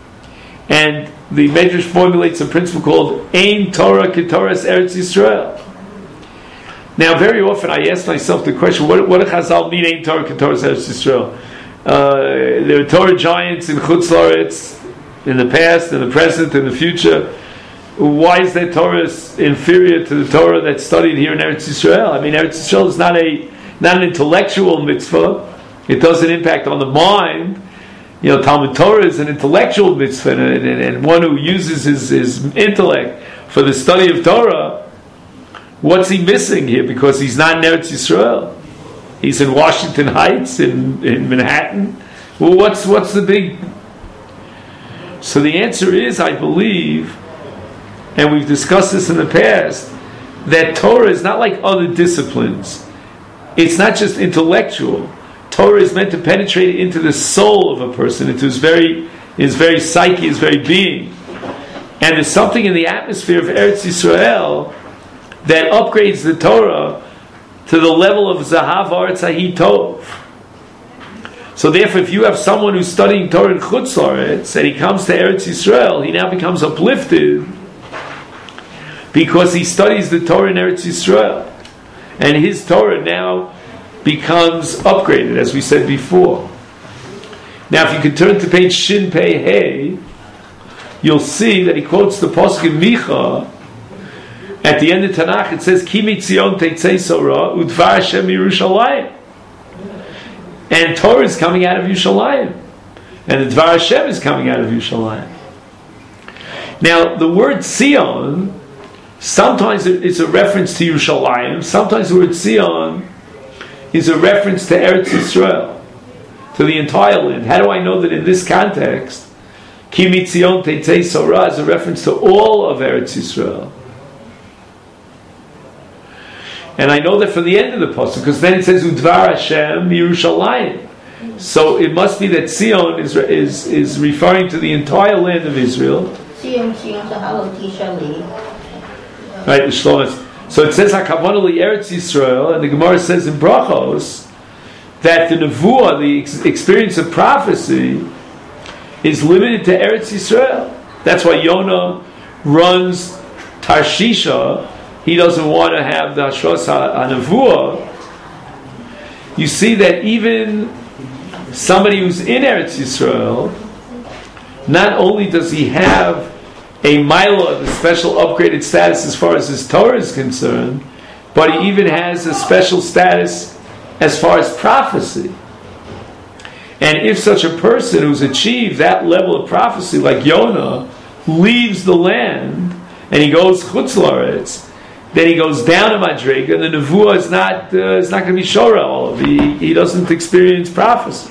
And the Medrash formulates a principle called Ein Torah K'Torahs Eretz Yisrael. Now, very often I ask myself the question, what, what does Chazal mean Ein Torah K'Torahs Eretz Yisrael? Uh, there are Torah giants in Chutz La'aretz in the past, in the present, in the future. Why is that Torah inferior to the Torah that's studied here in Eretz Yisrael? I mean, Eretz Yisrael is not a not an intellectual mitzvah. It doesn't impact on the mind. You know, Talmud Torah is an intellectual mitzvah, and, and, and one who uses his, his intellect for the study of Torah. What's he missing here? Because he's not in Eretz Yisrael. He's in Washington Heights, in, in Manhattan. Well, what's what's the big... So the answer is, I believe, and we've discussed this in the past, that Torah is not like other disciplines. It's not just intellectual. Torah is meant to penetrate into the soul of a person, into his very, his very psyche, his very being. And there's something in the atmosphere of Eretz Yisrael that upgrades the Torah to the level of Zahav Ha'aretz Hahi Tov. So therefore, if you have someone who's studying Torah in Chutz La'aretz and he comes to Eretz Yisrael, he now becomes uplifted because he studies the Torah in Eretz Yisrael. And his Torah now becomes upgraded, as we said before. Now, if you could turn to page Shin Pei Hey, you'll see that he quotes the Pasuk in Micha. At the end of Tanakh, it says, Ki mitzion teitzei Torah, udvar Hashem Yerushalayim. And Torah is coming out of Yerushalayim. And the Dvar Hashem is coming out of Yerushalayim. Now, the word Zion, sometimes it's a reference to Yerushalayim, sometimes the word Zion is a reference to Eretz Yisrael, to the entire land. How do I know that in this context, Ki mitzion teitzei Torah is a reference to all of Eretz Yisrael? And I know that from the end of the pasuk, because then it says Udvar Hashem Yerushalayim. So it must be that Zion is is is referring to the entire land of Israel. Zion, Zion, Shali. Right, the Shlomo. So it says Hakavana li Eretz Yisrael, and the Gemara says in Brachos that the nevuah, the ex- experience of prophecy, is limited to Eretz Yisrael. That's why Yonah runs Tarshisha. He doesn't want to have the Hashros HaNevuah. You see that even somebody who's in Eretz Yisrael, not only does he have a Mila, the special upgraded status as far as his Torah is concerned, but he even has a special status as far as prophecy. And if such a person who's achieved that level of prophecy, like Yonah, leaves the land and he goes Chutz La'aretz, then he goes down to Madrig, and the Nevuah is not uh, is not going to be Shora all of. He he doesn't experience prophecy.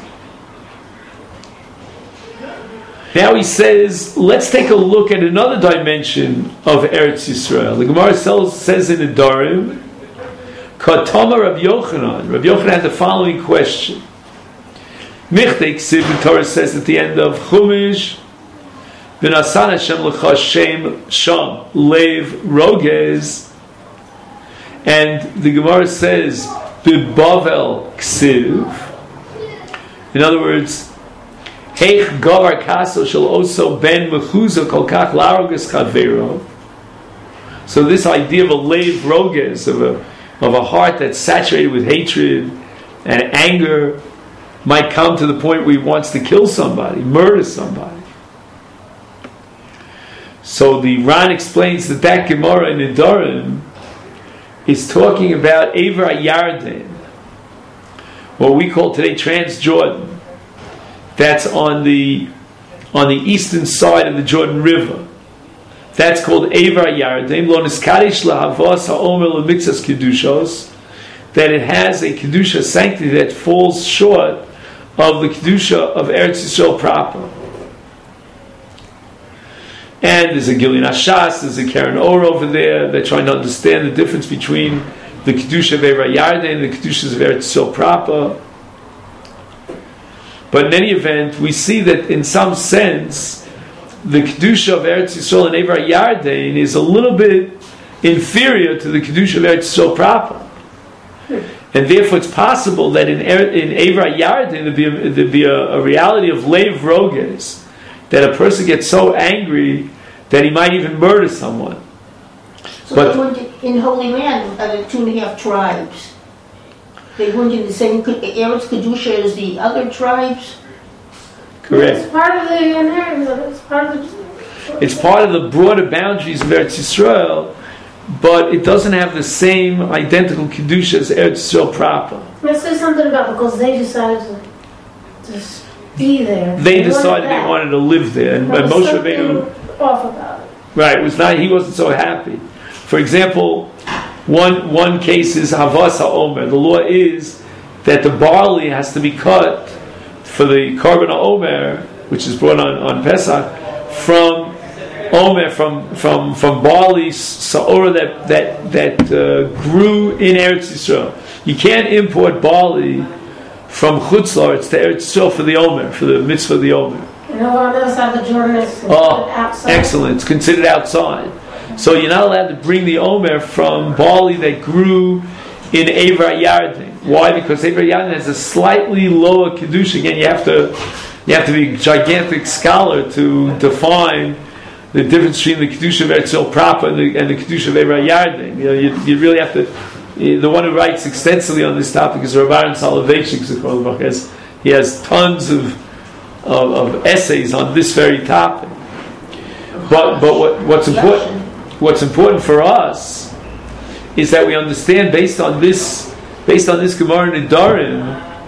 Now he says, let's take a look at another dimension of Eretz Yisrael. The Gemara says in the Dorim, Katama Rav Yochanan. Rav Yochanan had the following question. Michtei Ksiv, the Torah says at the end of Chumash, V'nasan Hashem l'cha shem sham leiv rogez. And the Gemara says, B'Bavel Ksiv. In other words, Heich Gavar Kaso Shel Oso Ben Mechuza Kol Kach Laroges Chavero. So this idea of a leiv roges, of a of a heart that's saturated with hatred and anger, might come to the point where he wants to kill somebody, murder somebody. So the Ran explains that that Gemara in Nedarim is talking about Ever Yarden, what we call today Transjordan. That's on the on the eastern side of the Jordan River. That's called Evar Yarden. Lo niskadish lahavos ha'omer lemixas kedushos. That it has a kedusha sanctity that falls short of the kedusha of Eretz Yisrael proper. And there's a Gilin Hashas, there's a Karen Or over there. They're trying to understand the difference between the kedusha of Evar Yarden and the kedushas of Eretz Yisrael proper. But in any event, we see that in some sense, the kedusha of Eretz Yisrael and Evar Yarden is a little bit inferior to the kedusha of Eretz Yisrael proper. And therefore it's possible that in in Evar Yarden there'd be, a, there'd be a, a reality of Leiv Roges, that a person gets so angry that he might even murder someone. So but they weren't in Holy Land, uh, the two and a half tribes. They weren't in the same Eretz Kedusha as the other tribes. Correct. It's part of the inheritance. It's part of the. It's part of the broader boundaries of Eretz Yisrael, but it doesn't have the same identical kedusha as Eretz Yisrael proper. Let's say something about because they decided to just be there. They, they decided they wanted to live there, and there was Moshe something Rabbeinu, off about it. right? It was not. He wasn't so happy. For example, one one case is Havas HaOmer. The law is that the barley has to be cut for the Korban HaOmer, which is brought on, on Pesach, from Omer, from from from barley saora that that that uh, grew in Eretz Yisrael. You can't import barley from Chutz La'aretz to Eretz Yisrael for the Omer, for the mitzvah of the Omer. You know, on the other side of the Jordan is Oh, outside. excellent! It's considered outside, so you're not allowed to bring the Omer from barley that grew in Evar Yarden. Why? Because Evar Yarden has a slightly lower kedusha. Again, you have to you have to be a gigantic scholar to define the difference between the kedusha of Eretz Yisrael proper and the, and the kedusha of Evar Yarden. You know, you, you really have to. The one who writes extensively on this topic is Rav Aaron Soloveitchik. He has he has tons of, of of essays on this very topic. But but what, what's important what's important for us is that we understand based on this based on this Gemara in Nedarim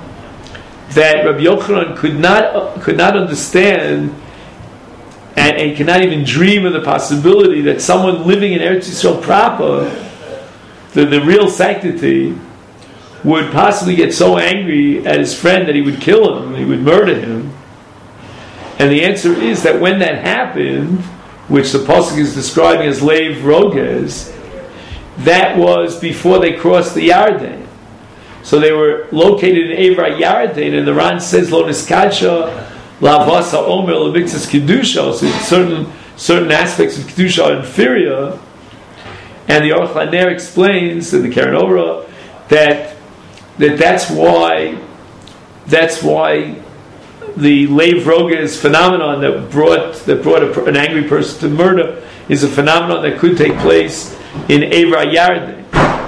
that Rabbi Yochanan could not could not understand. And, and cannot even dream of the possibility that someone living in Eretz Yisrael proper, the, the real sanctity, would possibly get so angry at his friend that he would kill him, he would murder him. And the answer is that when that happened, which the Pasuk is describing as Leiv Roges, that was before they crossed the Yarden. So they were located in Evar Yarden, and the Ran says, Lo niskadsha Lavasa Omer Levixas Kedusha, so certain certain aspects of Kedusha are inferior, and the Aruch LaNer explains in the Karen Ora that that that's why that's why the Leiv Roges phenomenon that brought that brought a, an angry person to murder is a phenomenon that could take place in Evar Yarden,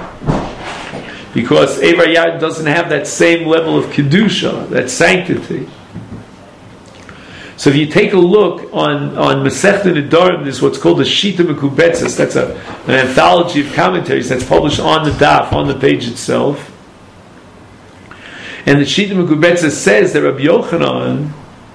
because Evar Yarden doesn't have that same level of Kedusha, that sanctity. So if you take a look on, on Masechta Nedarim, there's what's called the Shita Mekubetzes. That's a, an anthology of commentaries that's published on the daf, on the page itself. And the Shita Mekubetzes says that Rabbi Yochanan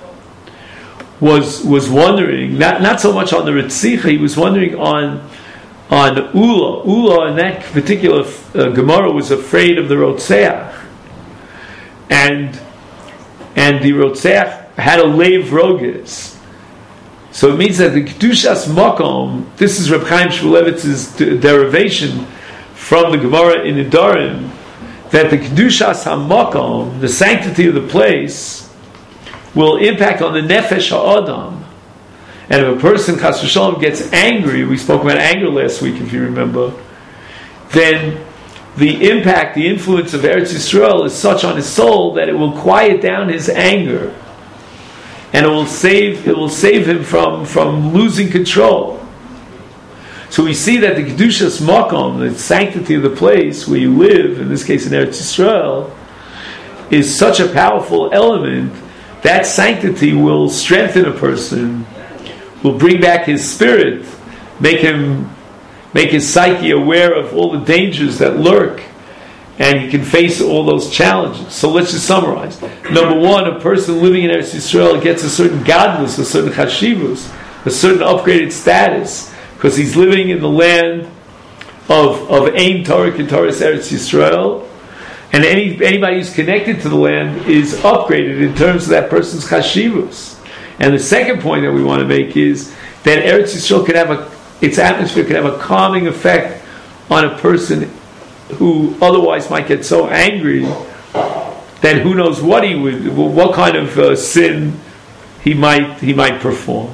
was was wondering, not, not so much on the Ritzicha, he was wondering on on Ula. Ula in that particular uh, Gemara was afraid of the Rotzeach. And, and the Rotzeach had a Leiv Roges. So it means that the Kedushas Makom, this is Reb Chaim Shmulevitz's de- derivation from the Gemara in Nedarim, that the Kedushas HaMakom, the sanctity of the place, will impact on the Nefesh HaAdam. And if a person, Chas v'Shalom, gets angry, we spoke about anger last week if you remember, then the impact, the influence of Eretz Yisrael is such on his soul that it will quiet down his anger. And it will save it will save him from, from losing control. So we see that the Kedushas Makom, the sanctity of the place where you live, in this case in Eretz Yisrael, is such a powerful element. That sanctity will strengthen a person, will bring back his spirit, make him make his psyche aware of all the dangers that lurk, and he can face all those challenges. So let's just summarize. Number one, a person living in Eretz Yisrael gets a certain godless, a certain chashivus, a certain upgraded status because he's living in the land of of Ein Torah K'Torahs Eretz Yisrael, and any anybody who's connected to the land is upgraded in terms of that person's chashivus. And the second point that we want to make is that Eretz Yisrael can have a its atmosphere can have a calming effect on a person who otherwise might get so angry that who knows what he would, what kind of uh, sin he might he might perform.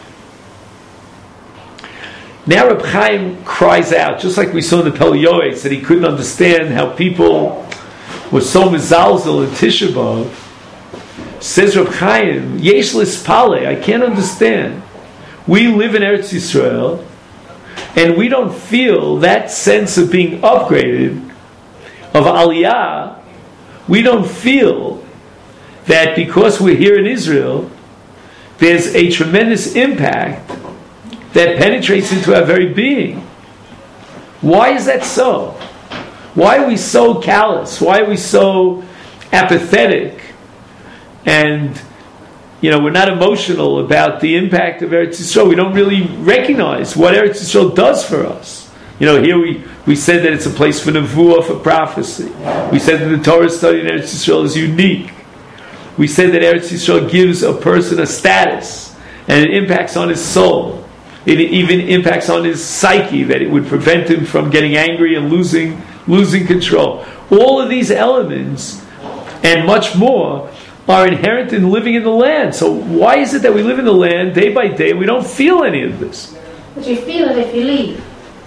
Now Reb Chaim cries out, just like we saw in the Pel Yoetz, that he couldn't understand how people were so mezalzel in Tisha B'Av. Says Reb Chaim, Yesh lispale, I can't understand. We live in Eretz Yisrael, and we don't feel that sense of being upgraded, of aliyah. We don't feel that because we're here in Israel, there's a tremendous impact that penetrates into our very being. Why is that so? Why are we so callous? Why are we so apathetic? And, you know, we're not emotional about the impact of Eretz Yisrael. We don't really recognize what Eretz Yisrael does for us. You know, here we, we said that it's a place for nevuah, for prophecy. We said that the Torah study in Eretz Yisrael is unique. We said that Eretz Yisrael gives a person a status, and it impacts on his soul. It even impacts on his psyche, that it would prevent him from getting angry and losing losing control. All of these elements, and much more, are inherent in living in the land. So why is it that we live in the land day by day and we don't feel any of this? But you feel it if you leave.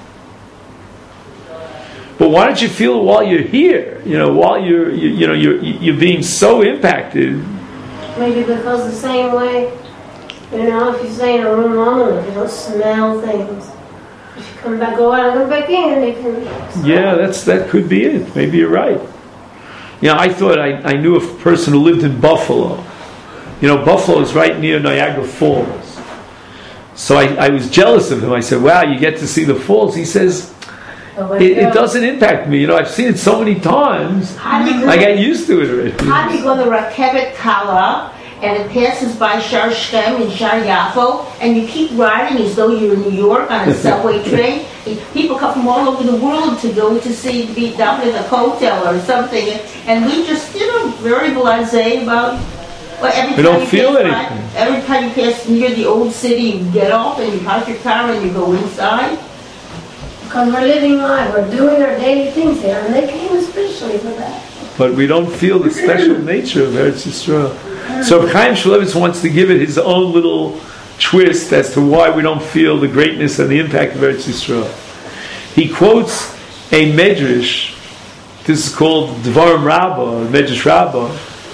But why don't you feel it while you're here? You know, while you're you, you know you're you're being so impacted. Maybe because the same way, you know, if you stay in a room long enough, you don't smell things. If you come back, go out and come back in, you can smell. Yeah, that's that could be it. Maybe you're right. You know, I thought I, I knew a person who lived in Buffalo. You know, Buffalo is right near Niagara Falls. So I, I was jealous of him. I said, wow, you get to see the falls. He says, it, it doesn't impact me. You know, I've seen it so many times. I got used to it already. How do you go to Rakebet Kala and it passes by Shar Shem and Shar Yafo, and you keep riding as though you're in New York on a subway train? People come from all over the world to go to see, be down in a hotel or something, and we just, you know, very blasé about. Well, every we time don't you feel pass anything. By, every time you pass near the old city, you get off and you park your car and you go inside. Because we're living life, we're doing our daily things here, and they came especially for that. But we don't feel the special nature of Eretz Yisrael. So Chaim Shmulevitz wants to give it his own little twist as to why we don't feel the greatness and the impact of Eretz Yisrael. He quotes a medrash. This is called Dvarim Rabbah, Medrash Rabbah,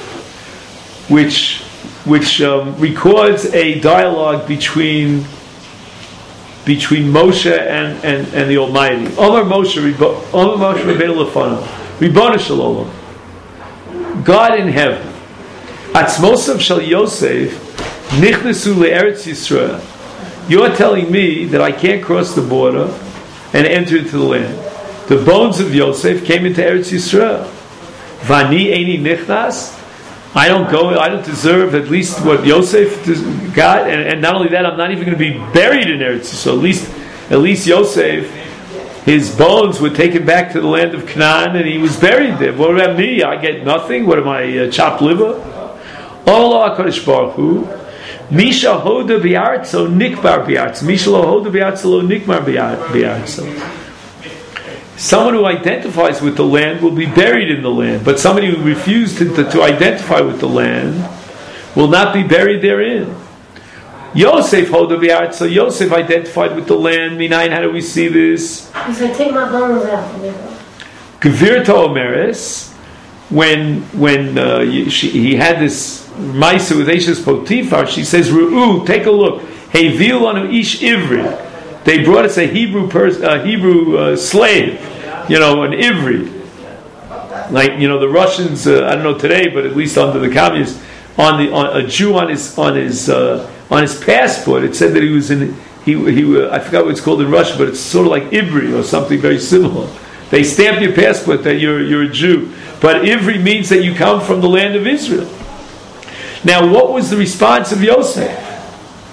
which which um, records a dialogue between between Moshe and, and, and the Almighty. Omar Moshe, Omar Moshe Rabbeinu Lefanav, Ribono Shel Olam, God in heaven, Atzmosav Shel Yosef Nichnesu LeEretz Yisrael. You're telling me that I can't cross the border and enter into the land. The bones of Yosef came into Eretz Yisrael. Vani Eini Nichnas. I don't go, I don't deserve at least what Yosef got, and, and not only that, I'm not even going to be buried in Eretz Yisrael. At least, at least Yosef, his bones were taken back to the land of Canaan, and he was buried there. What about me? I get nothing. What am I, uh, chopped liver? Allah HaKadosh Baruch Hu, Misha Hoda Bi'artzo Nikbar Bi'artzo. Misha Lo Hoda Bi'artzo Lo Nikbar Bi'artzo. Someone who identifies with the land will be buried in the land, but somebody who refused to, to, to identify with the land will not be buried therein. Yosef Hoda Bi'artzo. Yosef identified with the land. Minayin, how do we see this? He said, take my bones out. Gevirta Omeres, when when uh, she, he had this Maisa with Eshes Potifar, she says, Ru'u, take a look. Hey, Vilanu Ish Ivri. They brought us a Hebrew pers- a Hebrew uh, slave, you know, an Ivri. Like, you know, the Russians, uh, I don't know today, but at least under the communists, on the on, a Jew on his on his uh, on his passport, it said that he was in he he uh, I forgot what it's called in Russian, but it's sort of like Ivri or something very similar. They stamp your passport that you're you're a Jew, but Ivri means that you come from the land of Israel. Now, what was the response of Yosef?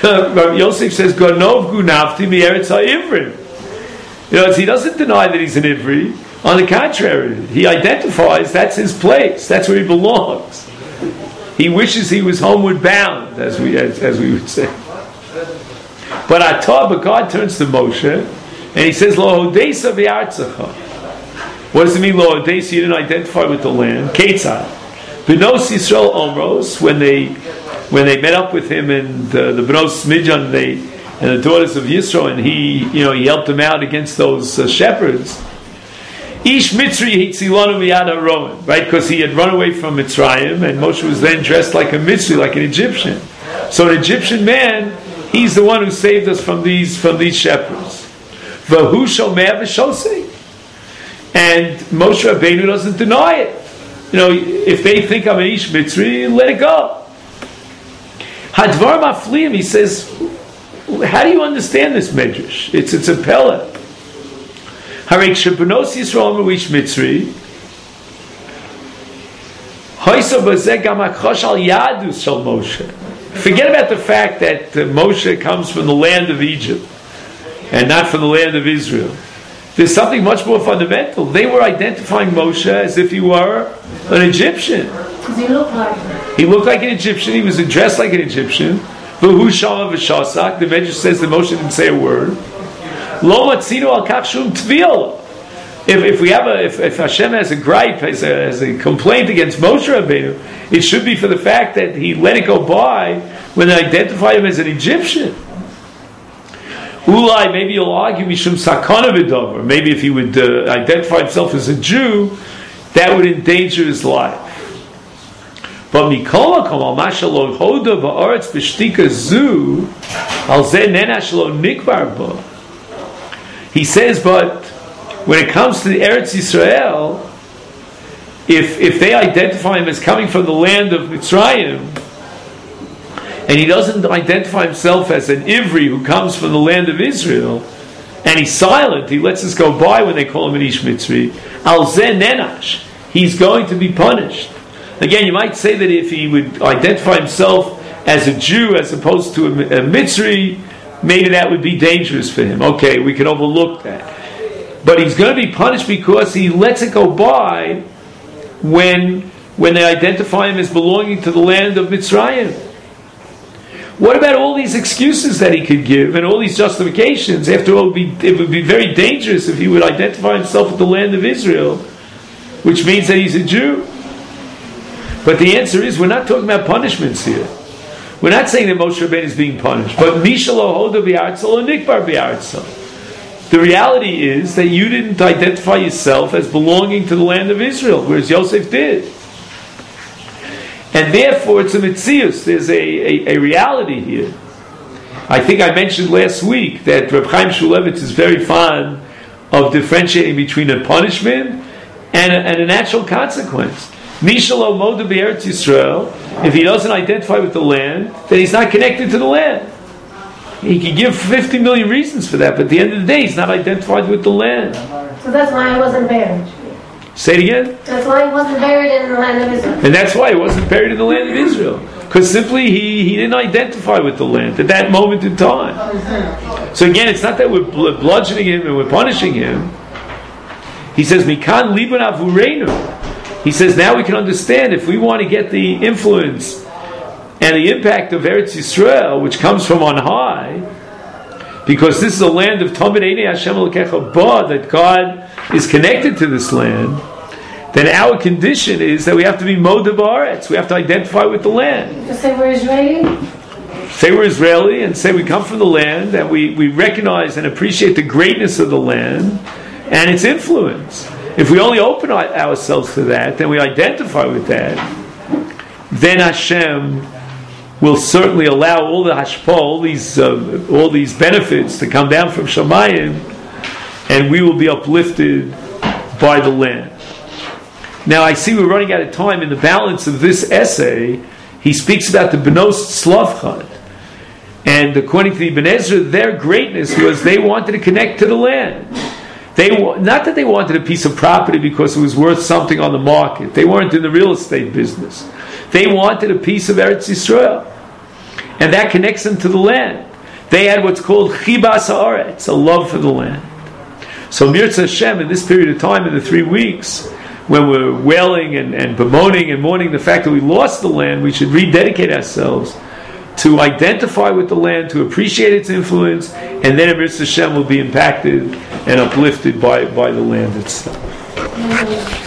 Rabbi Yosef says, Gonov gunavti mi'eretz ha'ivrim. You know, he doesn't deny that he's an Ivri. On the contrary, he identifies that's his place. That's where he belongs. He wishes he was homeward bound, as we as, as we would say. But Atah, but God turns to Moshe, and he says, Lo hodesa v'artzacha. What does it mean, Lo hodesa? You didn't identify with the land. Ketzad. B'nos Yisrael Omros, when they when they met up with him and uh, the B'nos Midjan, they and the daughters of Yisro, and he, you know, he helped them out against those uh, shepherds. Ish Mitzri hitzilanu miyad haroim, right? Because he had run away from Mitzrayim, and Moshe was then dressed like a Mitzri, like an Egyptian. So an Egyptian man, he's the one who saved us from these from these shepherds. V'hu shomer v'shosei, and Moshe Rabbeinu doesn't deny it. You know, if they think I'm an Ish Mitzri, let it go. Hadvar mafliim, he says, how do you understand this medrash? It's it's a pella. Harek shebenos Yisrael mewish Mitzri. Hoyso bazeh gam hakosh al yadus shel Moshe. Forget about the fact that uh, Moshe comes from the land of Egypt and not from the land of Israel. There's something much more fundamental. They were identifying Moshe as if he were an Egyptian. Because he looked like him. He looked like an Egyptian. He was dressed like an Egyptian. V'hu shama v'shasak. The Medrash says that Moshe didn't say a word. Lo matzinu al kach shum tviyah. If if we have a if, if Hashem has a gripe, has a, has a complaint against Moshe Rabbeinu, it should be for the fact that he let it go by when they identify him as an Egyptian. Ulai, maybe you'll argue mishum sakana v'dover. Maybe if he would uh, identify himself as a Jew, that would endanger his life. But mikol hakom al mashalo hoda ba'aretz b'shtika zu al zeh nenash lo nikbar bo. He says, but when it comes to the Eretz Yisrael, if if they identify him as coming from the land of Mitzrayim, and he doesn't identify himself as an Ivri who comes from the land of Israel, and he's silent, he lets us go by when they call him an Ish Mitzri, al zeh nenash, he's going to be punished. Again, you might say that if he would identify himself as a Jew as opposed to a, a Mitzri, maybe that would be dangerous for him. Okay, we can overlook that. But he's going to be punished because he lets it go by when when they identify him as belonging to the land of Mitzrayim. What about all these excuses that he could give and all these justifications? After all, it would be, it would be very dangerous if he would identify himself with the land of Israel, which means that he's a Jew. But the answer is, we're not talking about punishments here. We're not saying that Moshe Rabbeinu is being punished. But Mishalo Hoda B'Artzal or Nikbar B'Artzal. The reality is that you didn't identify yourself as belonging to the land of Israel, whereas Yosef did. And therefore it's a mitzius. There's a, a, a reality here. I think I mentioned last week that Reb Chaim Shulevitz is very fond of differentiating between a punishment and a, and a natural consequence. Mishalo Moda B'Eretz Yisrael, if he doesn't identify with the land, then he's not connected to the land. He can give fifty million reasons for that, but at the end of the day, he's not identified with the land. So that's why he wasn't buried. Say it again? That's why he wasn't buried in the land of Israel. And that's why he wasn't buried in the land of Israel. Because simply he, he didn't identify with the land at that moment in time. So again, it's not that we're bludgeoning him and we're punishing him. He says, Mikan liban avurenu. He says, now we can understand if we want to get the influence and the impact of Eretz Yisrael, which comes from on high, because this is a land of Tamid Einei Hashem Elokecha Ba, that God is connected to this land, then our condition is that we have to be Moda Ba'aretz. We have to identify with the land. Just say we're Israeli? Say we're Israeli and say we come from the land, and we, we recognize and appreciate the greatness of the land and its influence. If we only open ourselves to that, then we identify with that, then Hashem will certainly allow all the hashpah, all these uh, all these benefits to come down from Shamayim, and we will be uplifted by the land. Now I see we're running out of time. In the balance of this essay, he speaks about the Benos Slavchad, and according to the Ibn Ezra, their greatness was they wanted to connect to the land. They not that they wanted a piece of property because it was worth something on the market. They weren't in the real estate business. They wanted a piece of Eretz Yisrael. and that connects them to the land. They had what's called chibas haaretz, a love for the land. So Mirza Hashem, in this period of time, in the three weeks, when we're wailing and, and bemoaning and mourning the fact that we lost the land, we should rededicate ourselves to identify with the land, to appreciate its influence, and then Mirza Hashem will be impacted and uplifted by, by the land itself.